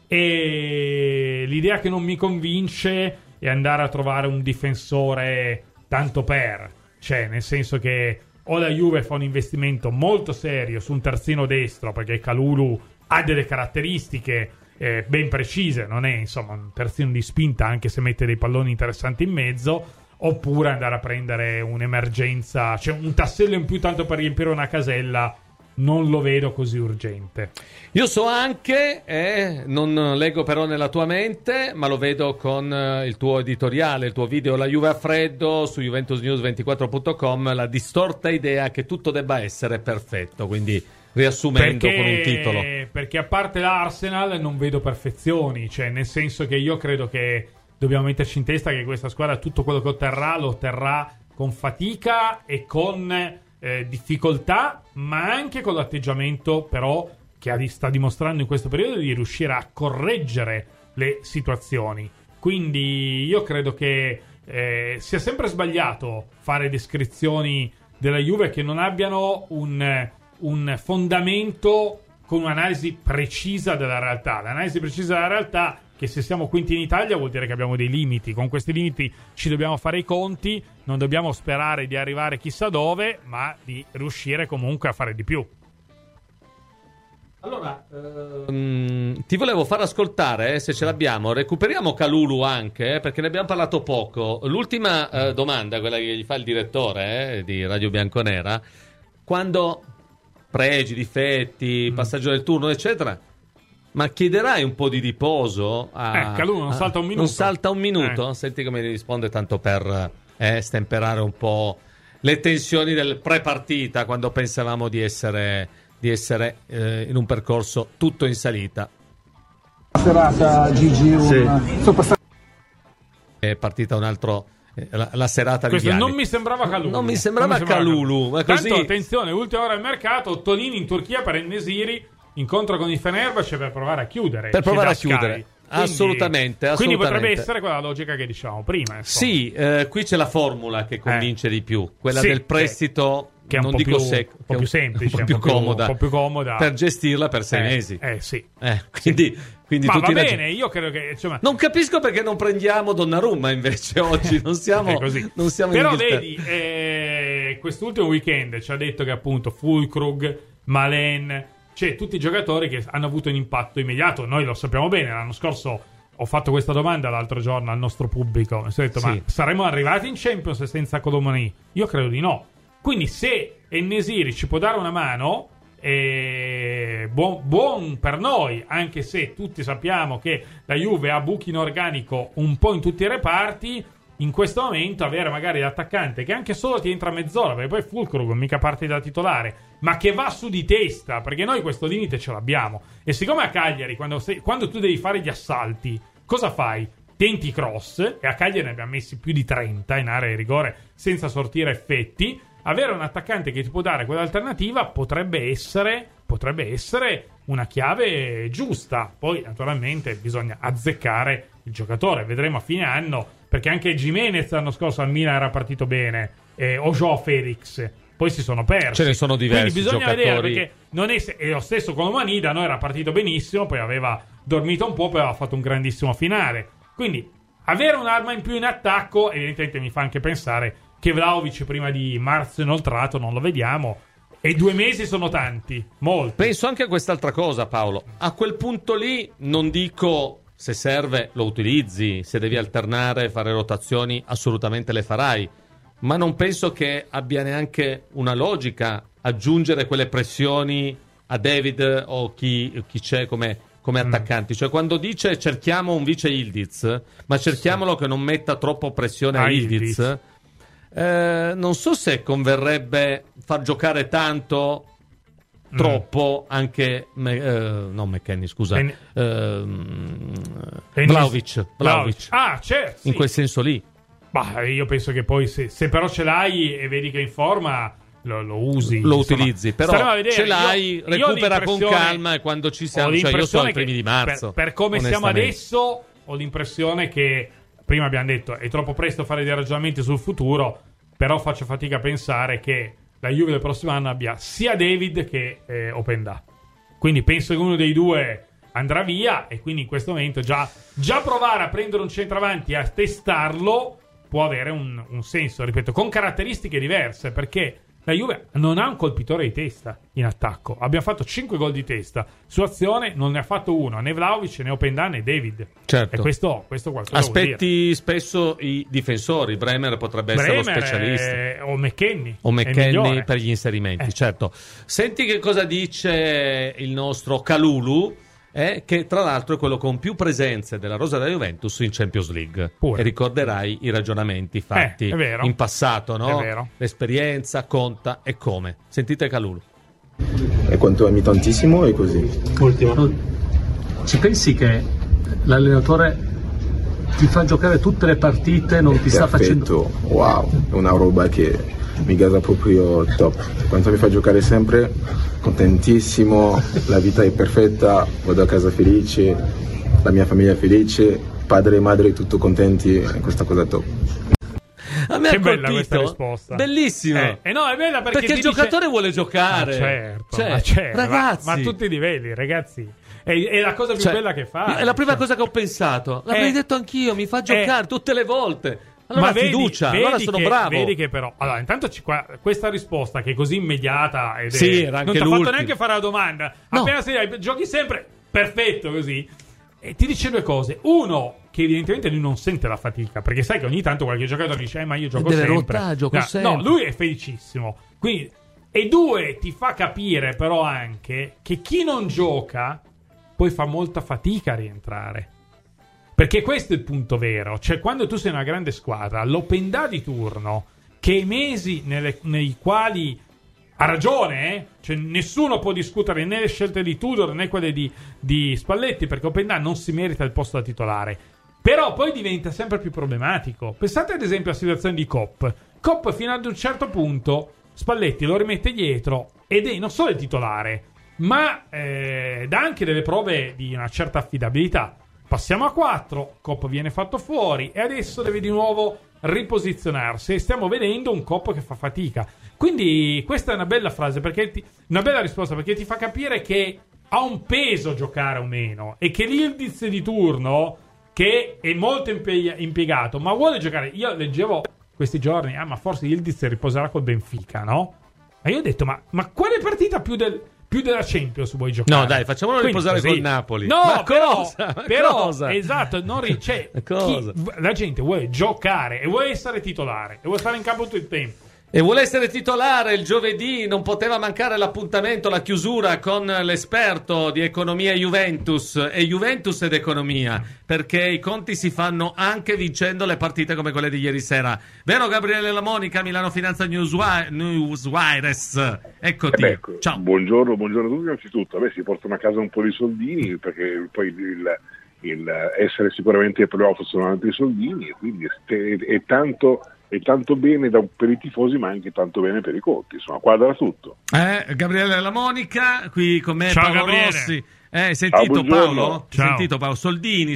E l'idea che non mi convince è andare a trovare un difensore tanto per, cioè nel senso che o la Juve fa un investimento molto serio su un terzino destro, perché Kalulu ha delle caratteristiche ben precise, non è insomma un terzino di spinta, anche se mette dei palloni interessanti in mezzo, oppure andare a prendere un'emergenza, cioè un tassello in più tanto per riempire una casella. Non lo vedo così urgente. Io so anche, non leggo però nella tua mente, ma lo vedo con il tuo editoriale, il tuo video La Juve a freddo su JuventusNews24.com, la distorta idea che tutto debba essere perfetto, quindi riassumendo con un titolo. Perché a parte l'Arsenal non vedo perfezioni, cioè nel senso che io credo che dobbiamo metterci in testa che questa squadra tutto quello che otterrà lo otterrà con fatica e con difficoltà, ma anche con l'atteggiamento però che sta dimostrando in questo periodo di riuscire a correggere le situazioni. Quindi io credo che sia sempre sbagliato fare descrizioni della Juve che non abbiano un fondamento con un'analisi precisa della realtà. L'analisi precisa della realtà, che se siamo quinti in Italia vuol dire che abbiamo dei limiti. Con questi limiti ci dobbiamo fare i conti, non dobbiamo sperare di arrivare chissà dove, ma di riuscire comunque a fare di più. Allora, ti volevo far ascoltare, se ce l'abbiamo, recuperiamo Kalulu anche, perché ne abbiamo parlato poco. L'ultima domanda, quella che gli fa il direttore di Radio Bianconera, quando pregi, difetti, passaggio del turno, eccetera, ma chiederai un po' di riposo a Kalulu non salta un minuto. Non salta un minuto? Senti come risponde, tanto per stemperare un po' le tensioni del pre-partita, quando pensavamo di essere in un percorso tutto in salita. Serata Gigi, è partita un altro la serata di questo Viani. Non mi sembrava Kalulu. Non mi sembrava Kalulu, ma così. Tanto attenzione, ultima ora del mercato, Tonini in Turchia per En-Nesyri, incontro con il Fenerbahce per provare a chiudere. Assolutamente. Quindi potrebbe essere quella logica che dicevamo prima. Insomma. Sì, qui c'è la formula che convince di più, quella del prestito, che è un po' più semplice, un po' più comoda per gestirla per 6 mesi. Sì. Quindi ma tutti va bene, io credo che insomma... Non capisco perché non prendiamo Donnarumma invece oggi, non siamo così. Non siamo però in vedi, quest'ultimo weekend ci ha detto che appunto Füllkrug, Malen, cioè tutti i giocatori che hanno avuto un impatto immediato. Noi lo sappiamo bene, l'anno scorso ho fatto questa domanda l'altro giorno al nostro pubblico, mi sono detto ma saremmo arrivati in Champions senza Colomani? Io credo di no. Quindi se En-Nesyri ci può dare una mano, buon per noi, anche se tutti sappiamo che la Juve ha buchi in organico un po' in tutti i reparti. In questo momento avere magari l'attaccante che anche solo ti entra mezz'ora, perché poi Füllkrug mica parte da titolare, ma che va su di testa, perché noi questo limite ce l'abbiamo. E siccome a Cagliari quando tu devi fare gli assalti, cosa fai? Tenti cross, e a Cagliari ne abbiamo messi più di 30 in area di rigore senza sortire effetti. Avere un attaccante che ti può dare quell'alternativa potrebbe essere una chiave giusta. Poi naturalmente bisogna azzeccare il giocatore, vedremo a fine anno, perché anche Gimenez l'anno scorso al Milan era partito bene, o Joao Felix, poi si sono persi. Ce ne sono diversi. Quindi bisogna giocatori. vedere, perché non è lo stesso con Omani, da noi era partito benissimo, poi aveva dormito un po', poi aveva fatto un grandissimo finale. Quindi avere un'arma in più in attacco evidentemente mi fa anche pensare che Vlahovic prima di marzo inoltrato non lo vediamo, e 2 mesi sono tanti, molti. Penso anche a quest'altra cosa, Paolo. A quel punto lì non dico se serve lo utilizzi, se devi alternare, fare rotazioni, assolutamente le farai, ma non penso che abbia neanche una logica aggiungere quelle pressioni a David o chi c'è come come attaccanti, cioè quando dice cerchiamo un vice Yildiz, ma cerchiamolo che non metta troppo pressione a Yildiz. Non so se converrebbe far giocare troppo anche non McKennie, scusa, Vlahovic. Certo, in quel senso lì. Bah, io penso che poi se però ce l'hai e vedi che è in forma lo usi, lo utilizzi, però ce l'hai, recupera con calma, e quando ci siamo, cioè io so i primi di marzo, per come siamo adesso ho l'impressione che, prima abbiamo detto, è troppo presto fare dei ragionamenti sul futuro, però faccio fatica a pensare che la Juve del prossimo anno abbia sia David che Openda, quindi penso che uno dei due andrà via, e quindi in questo momento già provare a prendere un centravanti e a testarlo può avere un senso, ripeto, con caratteristiche diverse, perché la Juve non ha un colpitore di testa in attacco. Abbiamo fatto 5 gol di testa su azione, non ne ha fatto uno né Vlahovic né Openda né David. Certo. E questo qualcosa aspetti spesso i difensori. Bremer potrebbe essere lo specialista, o McKennie per gli inserimenti. Certo. Senti che cosa dice il nostro Kalulu, che tra l'altro è quello con più presenze della rosa della Juventus in Champions League. E ricorderai i ragionamenti fatti in passato, no? È vero. L'esperienza conta e come. Sentite Kalulu. E quanto ami tantissimo è così. Ultimo. Ci pensi che l'allenatore ti fa giocare tutte le partite, non ti sta facendo... Wow, è una roba che mi gasa proprio top. Quanto mi fa giocare sempre, contentissimo, la vita è perfetta, vado a casa felice, la mia famiglia è felice, padre e madre tutti contenti, e questa cosa è top. A me che bella questa risposta. Bellissimo. No, è bella perché il giocatore vuole giocare. Certo. Ragazzi. Ma a tutti i livelli, ragazzi. È la cosa più bella che fa. È la prima cosa che ho pensato. L'avrei detto anch'io, mi fa giocare tutte le volte. Allora ma fiducia, allora sono bravo. Vedi che però, allora intanto questa risposta che è così immediata ed era non anche ti ha fatto neanche fare la domanda. No. Appena sei, giochi sempre perfetto così. E ti dice due cose. Uno, che evidentemente lui non sente la fatica, perché sai che ogni tanto qualche giocatore dice ma io gioco sempre. sempre. No, lui è felicissimo. Quindi, e due, ti fa capire però anche che chi non gioca poi fa molta fatica a rientrare. Perché questo è il punto vero. Cioè, quando tu sei una grande squadra, l'Openda di turno, che i mesi nei quali ha ragione, cioè nessuno può discutere né le scelte di Tudor né quelle di Spalletti, perché Openda non si merita il posto da titolare. Però poi diventa sempre più problematico. Pensate ad esempio alla situazione di Kopp fino ad un certo punto Spalletti lo rimette dietro ed è non solo il titolare, ma dà anche delle prove di una certa affidabilità. Passiamo a 4, Kopp viene fatto fuori e adesso deve di nuovo riposizionarsi e stiamo vedendo un Kopp che fa fatica. Quindi questa è una bella frase, una bella risposta, perché ti fa capire che ha un peso giocare o meno e che l'Yildiz di turno, che è molto impiegato, ma vuole giocare. Io leggevo questi giorni, ma forse Yildiz riposerà col Benfica, no? E io ho detto, ma quale partita più della Champions vuoi giocare? No, dai, facciamolo riposare col Napoli. No, ma però cosa? Esatto, la gente vuole giocare e vuole essere titolare e vuole stare in campo tutto il tempo. E vuole essere titolare il giovedì, non poteva mancare l'appuntamento, la chiusura con l'esperto di economia Juventus ed economia, perché i conti si fanno anche vincendo le partite come quelle di ieri sera. Vero Gabriele La Monica, Milano Finanza Newswires? Eccoti. Ciao. Buongiorno a tutti innanzitutto. Si portano a casa un po' di soldini, perché poi il essere sicuramente ai playoff sono altri soldini, e quindi è tanto bene per i tifosi, ma anche tanto bene per i conti. Insomma, quadra tutto. Gabriele La Monica, qui con me. Ciao, Paolo Gabriele. Rossi. Hai sentito Paolo? Ciao. Sentito Paolo? Soldini.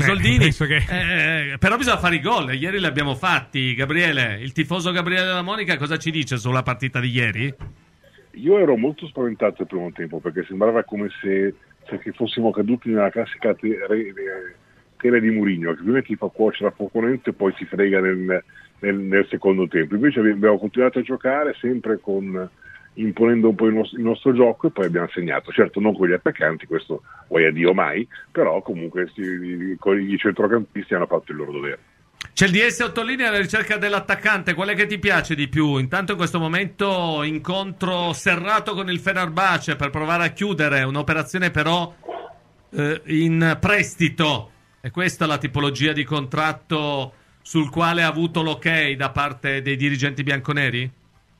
Però bisogna fare i gol. Ieri li abbiamo fatti. Gabriele, il tifoso Gabriele La Monica cosa ci dice sulla partita di ieri? Io ero molto spaventato il primo tempo, perché sembrava come se fossimo caduti nella classica tela di Mourinho, che prima ti fa cuocere la proponente e poi si frega nel secondo tempo. Invece abbiamo continuato a giocare sempre imponendo un po' il nostro gioco, e poi abbiamo segnato, certo non con gli attaccanti, questo vuoi a Dio mai, però comunque con i centrocampisti hanno fatto il loro dovere. C'è il DS Ottolinea alla ricerca dell'attaccante. Qual è che ti piace di più? Intanto in questo momento incontro serrato con il Fenerbahce per provare a chiudere un'operazione però in prestito. E questa è la tipologia di contratto sul quale ha avuto l'ok da parte dei dirigenti bianconeri?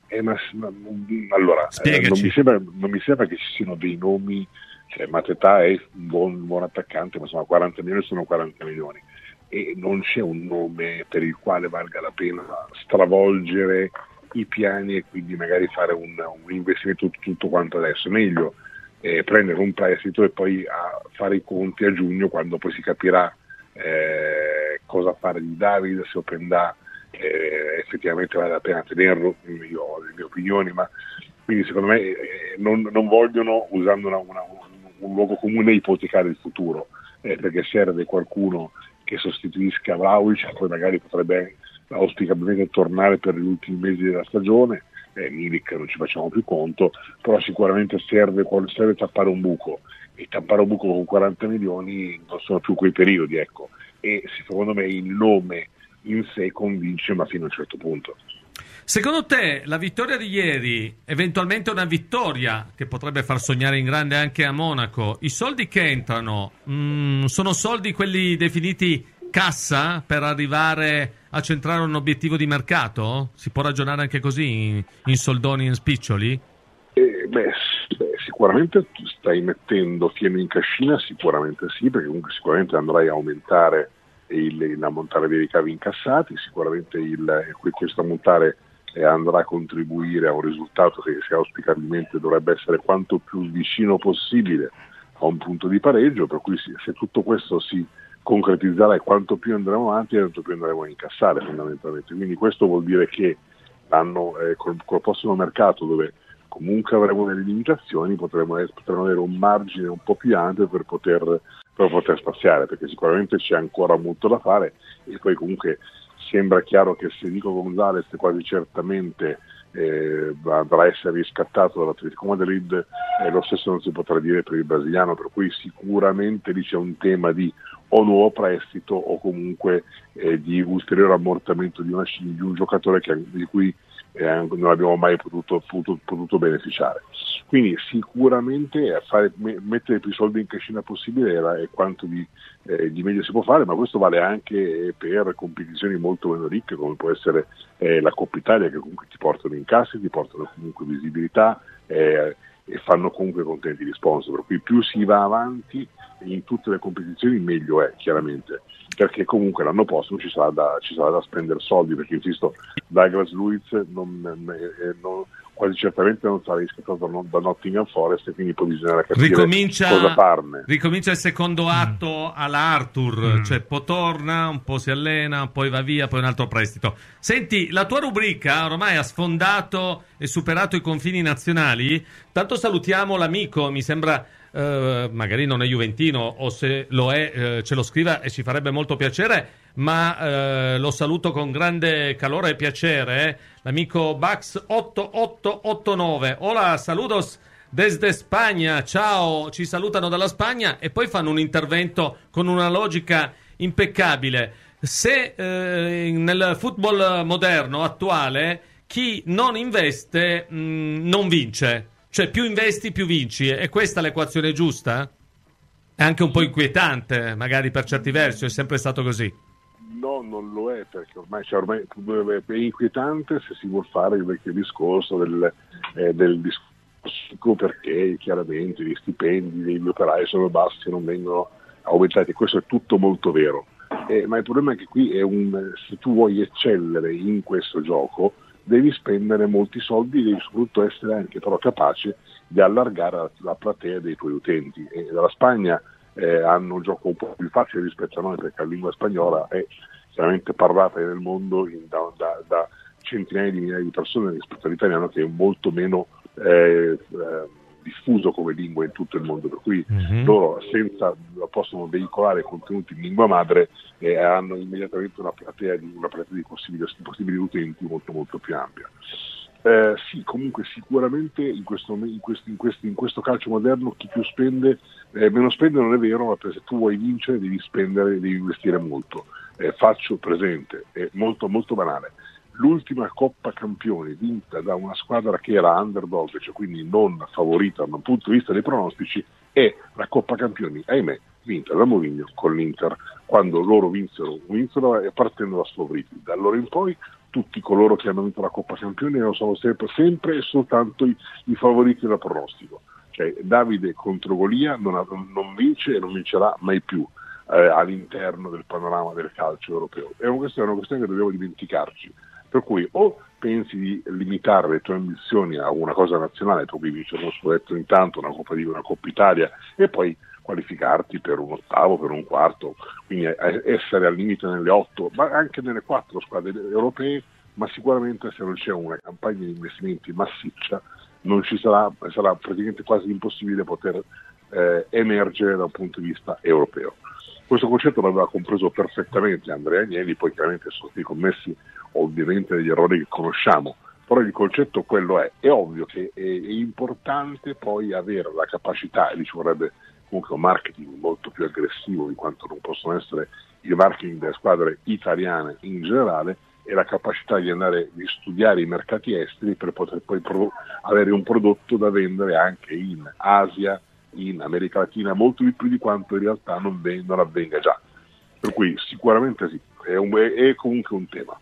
Allora, spiegaci. Non mi sembra che ci siano dei nomi, cioè Mateta è un buon attaccante, ma insomma 40 milioni sono 40 milioni e non c'è un nome per il quale valga la pena stravolgere i piani e quindi magari fare un investimento tutto quanto adesso. È meglio prendere un prestito e poi fare i conti a giugno, quando poi si capirà cosa fare di Davide, se Openda effettivamente vale la pena tenerlo. Io ho le mie opinioni, ma quindi secondo me non vogliono, usando un luogo comune, ipotecare il futuro, perché serve qualcuno che sostituisca Vlahovic, poi magari potrebbe auspicabilmente tornare per gli ultimi mesi della stagione. Milik non ci facciamo più conto, però sicuramente serve tappare un buco, e tappare un buco con 40 milioni non sono più quei periodi, ecco. E secondo me il nome in sé convince, ma fino a un certo punto. Secondo te la vittoria di ieri, eventualmente una vittoria che potrebbe far sognare in grande anche a Monaco, i soldi che entrano sono soldi quelli definiti cassa per arrivare a centrare un obiettivo di mercato? Si può ragionare anche così, in soldoni, in spiccioli? Sicuramente stai mettendo fieno in cascina, sicuramente sì, perché comunque sicuramente andrai a aumentare l'ammontare dei ricavi incassati, sicuramente questo ammontare andrà a contribuire a un risultato che auspicabilmente dovrebbe essere quanto più vicino possibile a un punto di pareggio, per cui se tutto questo si concretizzerà e quanto più andremo avanti, tanto più andremo a incassare fondamentalmente. Quindi questo vuol dire che col prossimo mercato, dove comunque avremo delle limitazioni, potremo avere un margine un po' più ampio per poter spaziare, perché sicuramente c'è ancora molto da fare. E poi comunque sembra chiaro che Federico Gonzalez quasi certamente andrà a essere riscattato dall'Atletico Madrid, lo stesso non si potrà dire per il brasiliano, per cui sicuramente lì c'è un tema di o nuovo prestito o comunque di ulteriore ammortamento di un giocatore di cui non abbiamo mai potuto beneficiare. Quindi sicuramente mettere più soldi in cascina possibile è quanto di meglio si può fare, ma questo vale anche per competizioni molto meno ricche, come può essere la Coppa Italia, che comunque ti portano incassi, ti portano comunque visibilità e fanno comunque contenti gli sponsor, per cui più si va avanti in tutte le competizioni meglio è, chiaramente, perché comunque l'anno prossimo ci sarà da spendere soldi, perché insisto, Douglas Luiz quasi certamente non sarà riscattato da Nottingham Forest, e quindi poi bisognerà capire cosa farne. Ricomincia il secondo atto alla Arthur, cioè poi torna, un po' si allena, poi va via, poi un altro prestito. Senti, la tua rubrica ormai ha sfondato e superato i confini nazionali. Tanto salutiamo l'amico, mi sembra magari non è juventino, o se lo è ce lo scriva e ci farebbe molto piacere, ma lo saluto con grande calore e piacere, l'amico Bax 8889. Hola, saludos desde Spagna, ciao, ci salutano dalla Spagna e poi fanno un intervento con una logica impeccabile. Se nel football moderno attuale chi non investe non vince, cioè più investi più vinci, è questa l'equazione giusta? È anche un po' inquietante magari per certi versi, è sempre stato così. No, non lo è, perché ormai è inquietante se si vuol fare il vecchio discorso del discorso, perché chiaramente gli stipendi degli operai sono bassi e non vengono aumentati. Questo è tutto molto vero, ma il problema è che qui se tu vuoi eccellere in questo gioco devi spendere molti soldi, devi soprattutto essere anche però capace di allargare la platea dei tuoi utenti. E la Spagna hanno un gioco un po' più facile rispetto a noi, perché la lingua spagnola è chiaramente parlata nel mondo da centinaia di migliaia di persone rispetto all'italiano, che è molto meno diffuso come lingua in tutto il mondo, per cui loro possono veicolare contenuti in lingua madre e hanno immediatamente una platea di possibili utenti molto molto più ampia. Sì, comunque sicuramente in questo calcio moderno chi più spende meno spende non è vero, ma se tu vuoi vincere devi investire molto. Faccio presente, è molto molto banale, l'ultima Coppa Campioni vinta da una squadra che era underdog, cioè quindi non favorita dal punto di vista dei pronostici, e la Coppa Campioni, ahimè, vinta da Mourinho con l'Inter, quando loro vinsero partendo da sfavoriti. Da allora in poi tutti coloro che hanno vinto la Coppa Campioni sono sempre e soltanto i favoriti da pronostico. Cioè, Davide contro Golia non vince e non vincerà mai più all'interno del panorama del calcio europeo. È una questione che dobbiamo dimenticarci. Per cui o pensi di limitare le tue ambizioni a una cosa nazionale, tu puoi vincere uno scudetto intanto, una Coppa Italia e poi qualificarti per un ottavo, per un quarto, quindi essere al limite nelle 8, ma anche nelle 4 squadre europee, ma sicuramente se non c'è una campagna di investimenti massiccia non ci sarà praticamente quasi impossibile poter emergere da un punto di vista europeo. Questo concetto l'aveva compreso perfettamente Andrea Agnelli, poi chiaramente sono stati commessi ovviamente degli errori che conosciamo, però il concetto quello è ovvio che è importante poi avere la capacità, e ci vorrebbe comunque un marketing molto più aggressivo di quanto non possono essere i marketing delle squadre italiane in generale, e la capacità di studiare i mercati esteri per poter poi avere un prodotto da vendere anche in Asia, in America Latina, molto di più di quanto in realtà non avvenga già. Per cui sicuramente sì, è comunque un tema.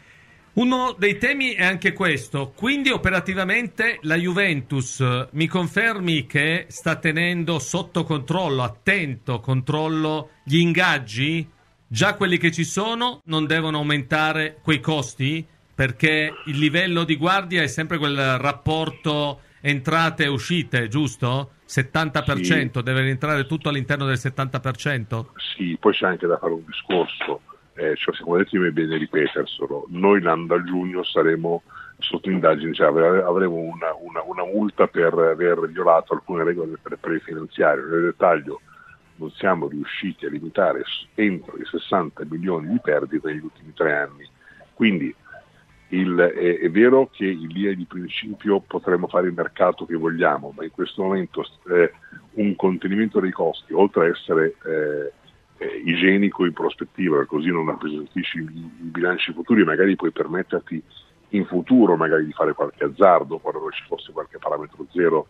Uno dei temi è anche questo, quindi operativamente la Juventus mi confermi che sta tenendo sotto controllo, attento controllo, gli ingaggi? Già quelli che ci sono non devono aumentare quei costi? Perché il livello di guardia è sempre quel rapporto entrate e uscite, giusto? 70%, sì. Deve rientrare tutto all'interno del 70%? Sì, poi c'è anche da fare un discorso. Siamo detti bene ripeterselo, noi da giugno saremo sotto indagine, cioè avremo una multa per aver violato alcune regole prefinanziarie. Nel dettaglio non siamo riusciti a limitare entro i 60 milioni di perdite negli ultimi 3 anni, quindi è vero che in linea di principio potremmo fare il mercato che vogliamo, ma in questo momento un contenimento dei costi, oltre a essere igienico in prospettiva, così non appesantisci i bilanci futuri, magari puoi permetterti in futuro magari di fare qualche azzardo quando ci fosse qualche parametro zero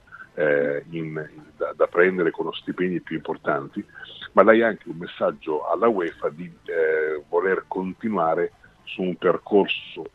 da prendere con stipendi più importanti, ma dai anche un messaggio alla UEFA di voler continuare su un percorso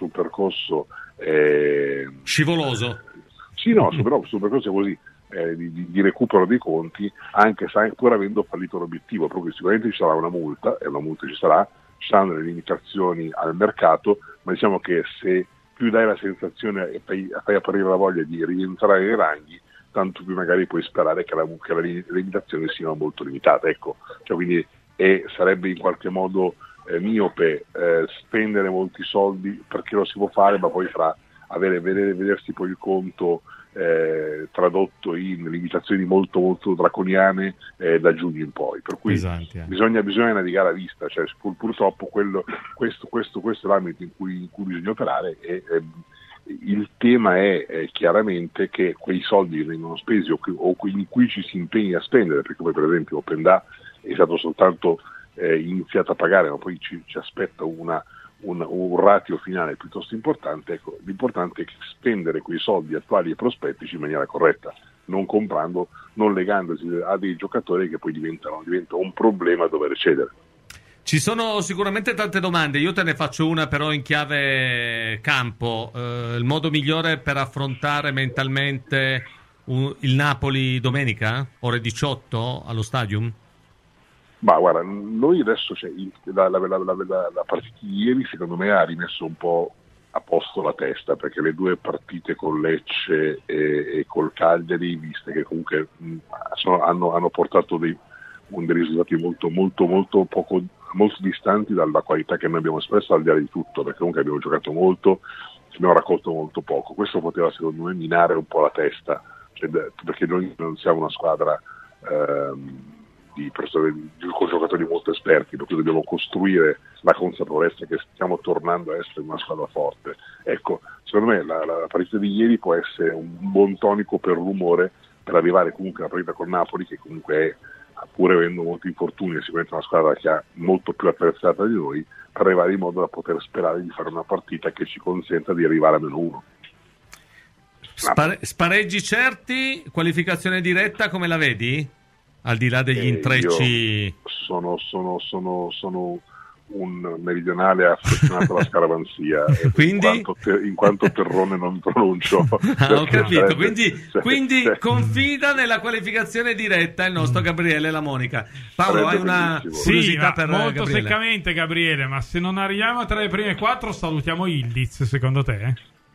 scivoloso. Sì, no, su un percorso così di recupero dei conti, anche pur avendo fallito l'obiettivo, proprio sicuramente ci sarà una multa, e una multa ci saranno delle limitazioni al mercato, ma diciamo che se più dai la sensazione e fai aprire la voglia di rientrare nei ranghi, tanto più magari puoi sperare che le limitazioni siano molto limitate. Ecco, cioè, quindi sarebbe in qualche modo miope spendere molti soldi, perché lo si può fare, ma poi vedersi poi il conto tradotto in limitazioni molto molto draconiane da giugno in poi, per cui bisogna navigare a vista, cioè, purtroppo questo è l'ambito in cui bisogna operare, e il tema è chiaramente che quei soldi che vengono spesi o in cui ci si impegna a spendere, perché poi per esempio Openda è stato soltanto iniziato a pagare, ma poi ci aspetta un ratio finale piuttosto importante. Ecco, l'importante è spendere quei soldi attuali e prospettici in maniera corretta, non legandosi a dei giocatori che poi diventa un problema a dover cedere. Ci sono sicuramente tante domande, io te ne faccio una però in chiave campo. Il modo migliore per affrontare mentalmente il Napoli domenica, ore 18 allo Stadium? Ma guarda, noi adesso la partita di ieri secondo me ha rimesso un po' a posto la testa, perché le 2 partite con Lecce e col Cagliari, viste che comunque hanno portato dei risultati molto distanti dalla qualità che noi abbiamo espresso, al di là di tutto, perché comunque abbiamo giocato molto, abbiamo raccolto molto poco. Questo poteva secondo me minare un po' la testa, perché noi non siamo una squadra con giocatori molto esperti, per cui dobbiamo costruire la consapevolezza che stiamo tornando a essere una squadra forte. Ecco, secondo me la partita di ieri può essere un buon tonico per l'umore, per arrivare comunque alla partita con Napoli, che comunque è, pur avendo molti infortuni, è sicuramente una squadra che ha molto più attrezzata di noi, per arrivare in modo da poter sperare di fare una partita che ci consenta di arrivare a -1. Spareggi certi, qualificazione diretta, come la vedi? Al di là degli intrecci. Sono un meridionale affezionato alla scaramanzia. Quindi? In quanto terrone non pronuncio. Ho capito. Quindi confida nella qualificazione diretta il nostro Gabriele Lamonica. Paolo, hai una curiosità per molto Gabriele? Seccamente, Gabriele, ma se non arriviamo tra le prime 4 salutiamo Ildiz, secondo te?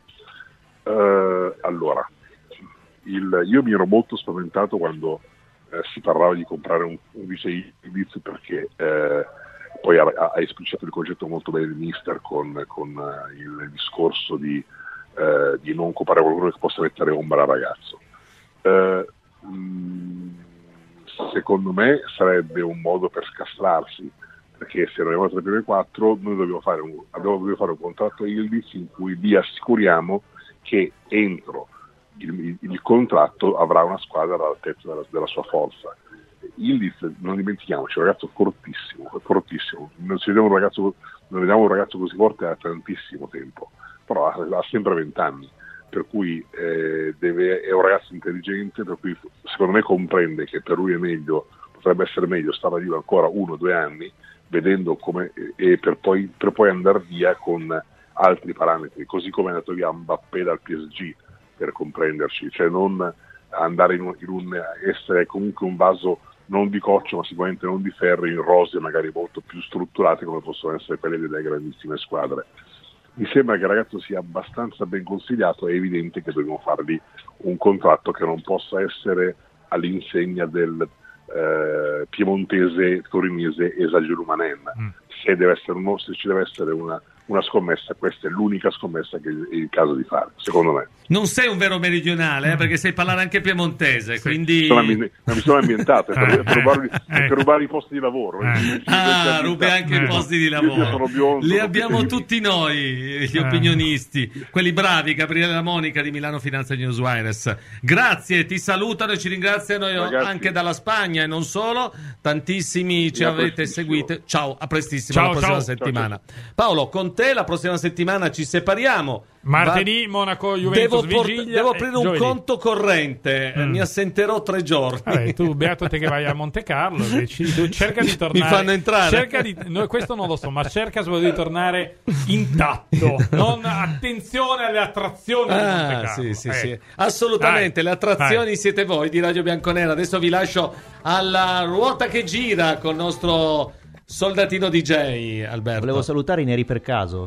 Allora, io mi ero molto spaventato quando si parlava di comprare un vice Ildiz, perché poi ha esplicitato il concetto molto bene il mister con il discorso di non comprare qualcuno che possa mettere ombra al ragazzo. Secondo me sarebbe un modo per scastrarsi, perché se arriviamo tra le prime 4 noi dobbiamo fare un contratto Ildiz in cui vi assicuriamo che entro il contratto avrà una squadra all'altezza della sua forza. Ildiz, non dimentichiamoci, è un ragazzo fortissimo. Non vediamo un ragazzo così forte da tantissimo tempo, però ha sempre 20 anni, per cui è un ragazzo intelligente, per cui secondo me comprende che per lui potrebbe essere meglio stare vivo ancora 1 o 2 anni, vedendo come per poi andare via con altri parametri, così come è andato via Mbappé dal PSG, per comprenderci, cioè non andare essere comunque un vaso non di coccio, ma sicuramente non di ferro, in rose magari molto più strutturate come possono essere quelle delle grandissime squadre. Mi sembra che il ragazzo sia abbastanza ben consigliato, è evidente che dobbiamo fargli un contratto che non possa essere all'insegna del piemontese torinese Esagio Lumanen. Se ci deve essere una scommessa, questa è l'unica scommessa che è il caso di fare, secondo me. Non sei un vero meridionale, perché sai parlare anche piemontese, quindi... mi sono ambientato per rubare i posti di lavoro. Rubi anche i posti di lavoro. Biondo, li abbiamo tutti noi, gli opinionisti, quelli bravi. Gabriele Lamonica di Milano Finanza News Wires. Grazie, ti salutano e ci ringraziano. Ragazzi, anche dalla Spagna e non solo. Tantissimi ci avete seguito. Ciao, a prestissimo, alla prossima settimana. Ciao. Paolo, con te la prossima settimana ci separiamo. Martedì Monaco Juventus Vigilia. Devo aprire un conto corrente, mi assenterò 3 giorni. Vabbè, tu beato te che vai a Monte Carlo, cerca di tornare. Mi fanno entrare. Questo non lo so, ma cerca di tornare intatto. Non attenzione alle attrazioni di Monte Carlo. Sì. Assolutamente, le attrazioni siete voi di Radio Bianconera. Adesso vi lascio alla ruota che gira con il nostro soldatino DJ Alberto. Volevo salutare i neri per caso.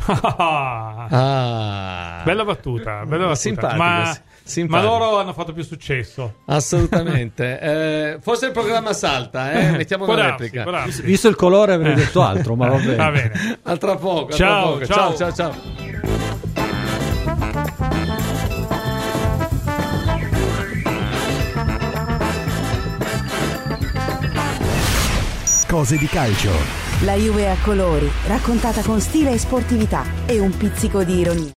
Bella battuta. Simpatico. Ma loro hanno fatto più successo. Assolutamente. Forse il programma salta, mettiamo una replica. Visto il colore avrei detto altro, ma va bene. Va bene. A tra poco. Ciao. Cose di calcio. La Juve a colori, raccontata con stile e sportività e un pizzico di ironia.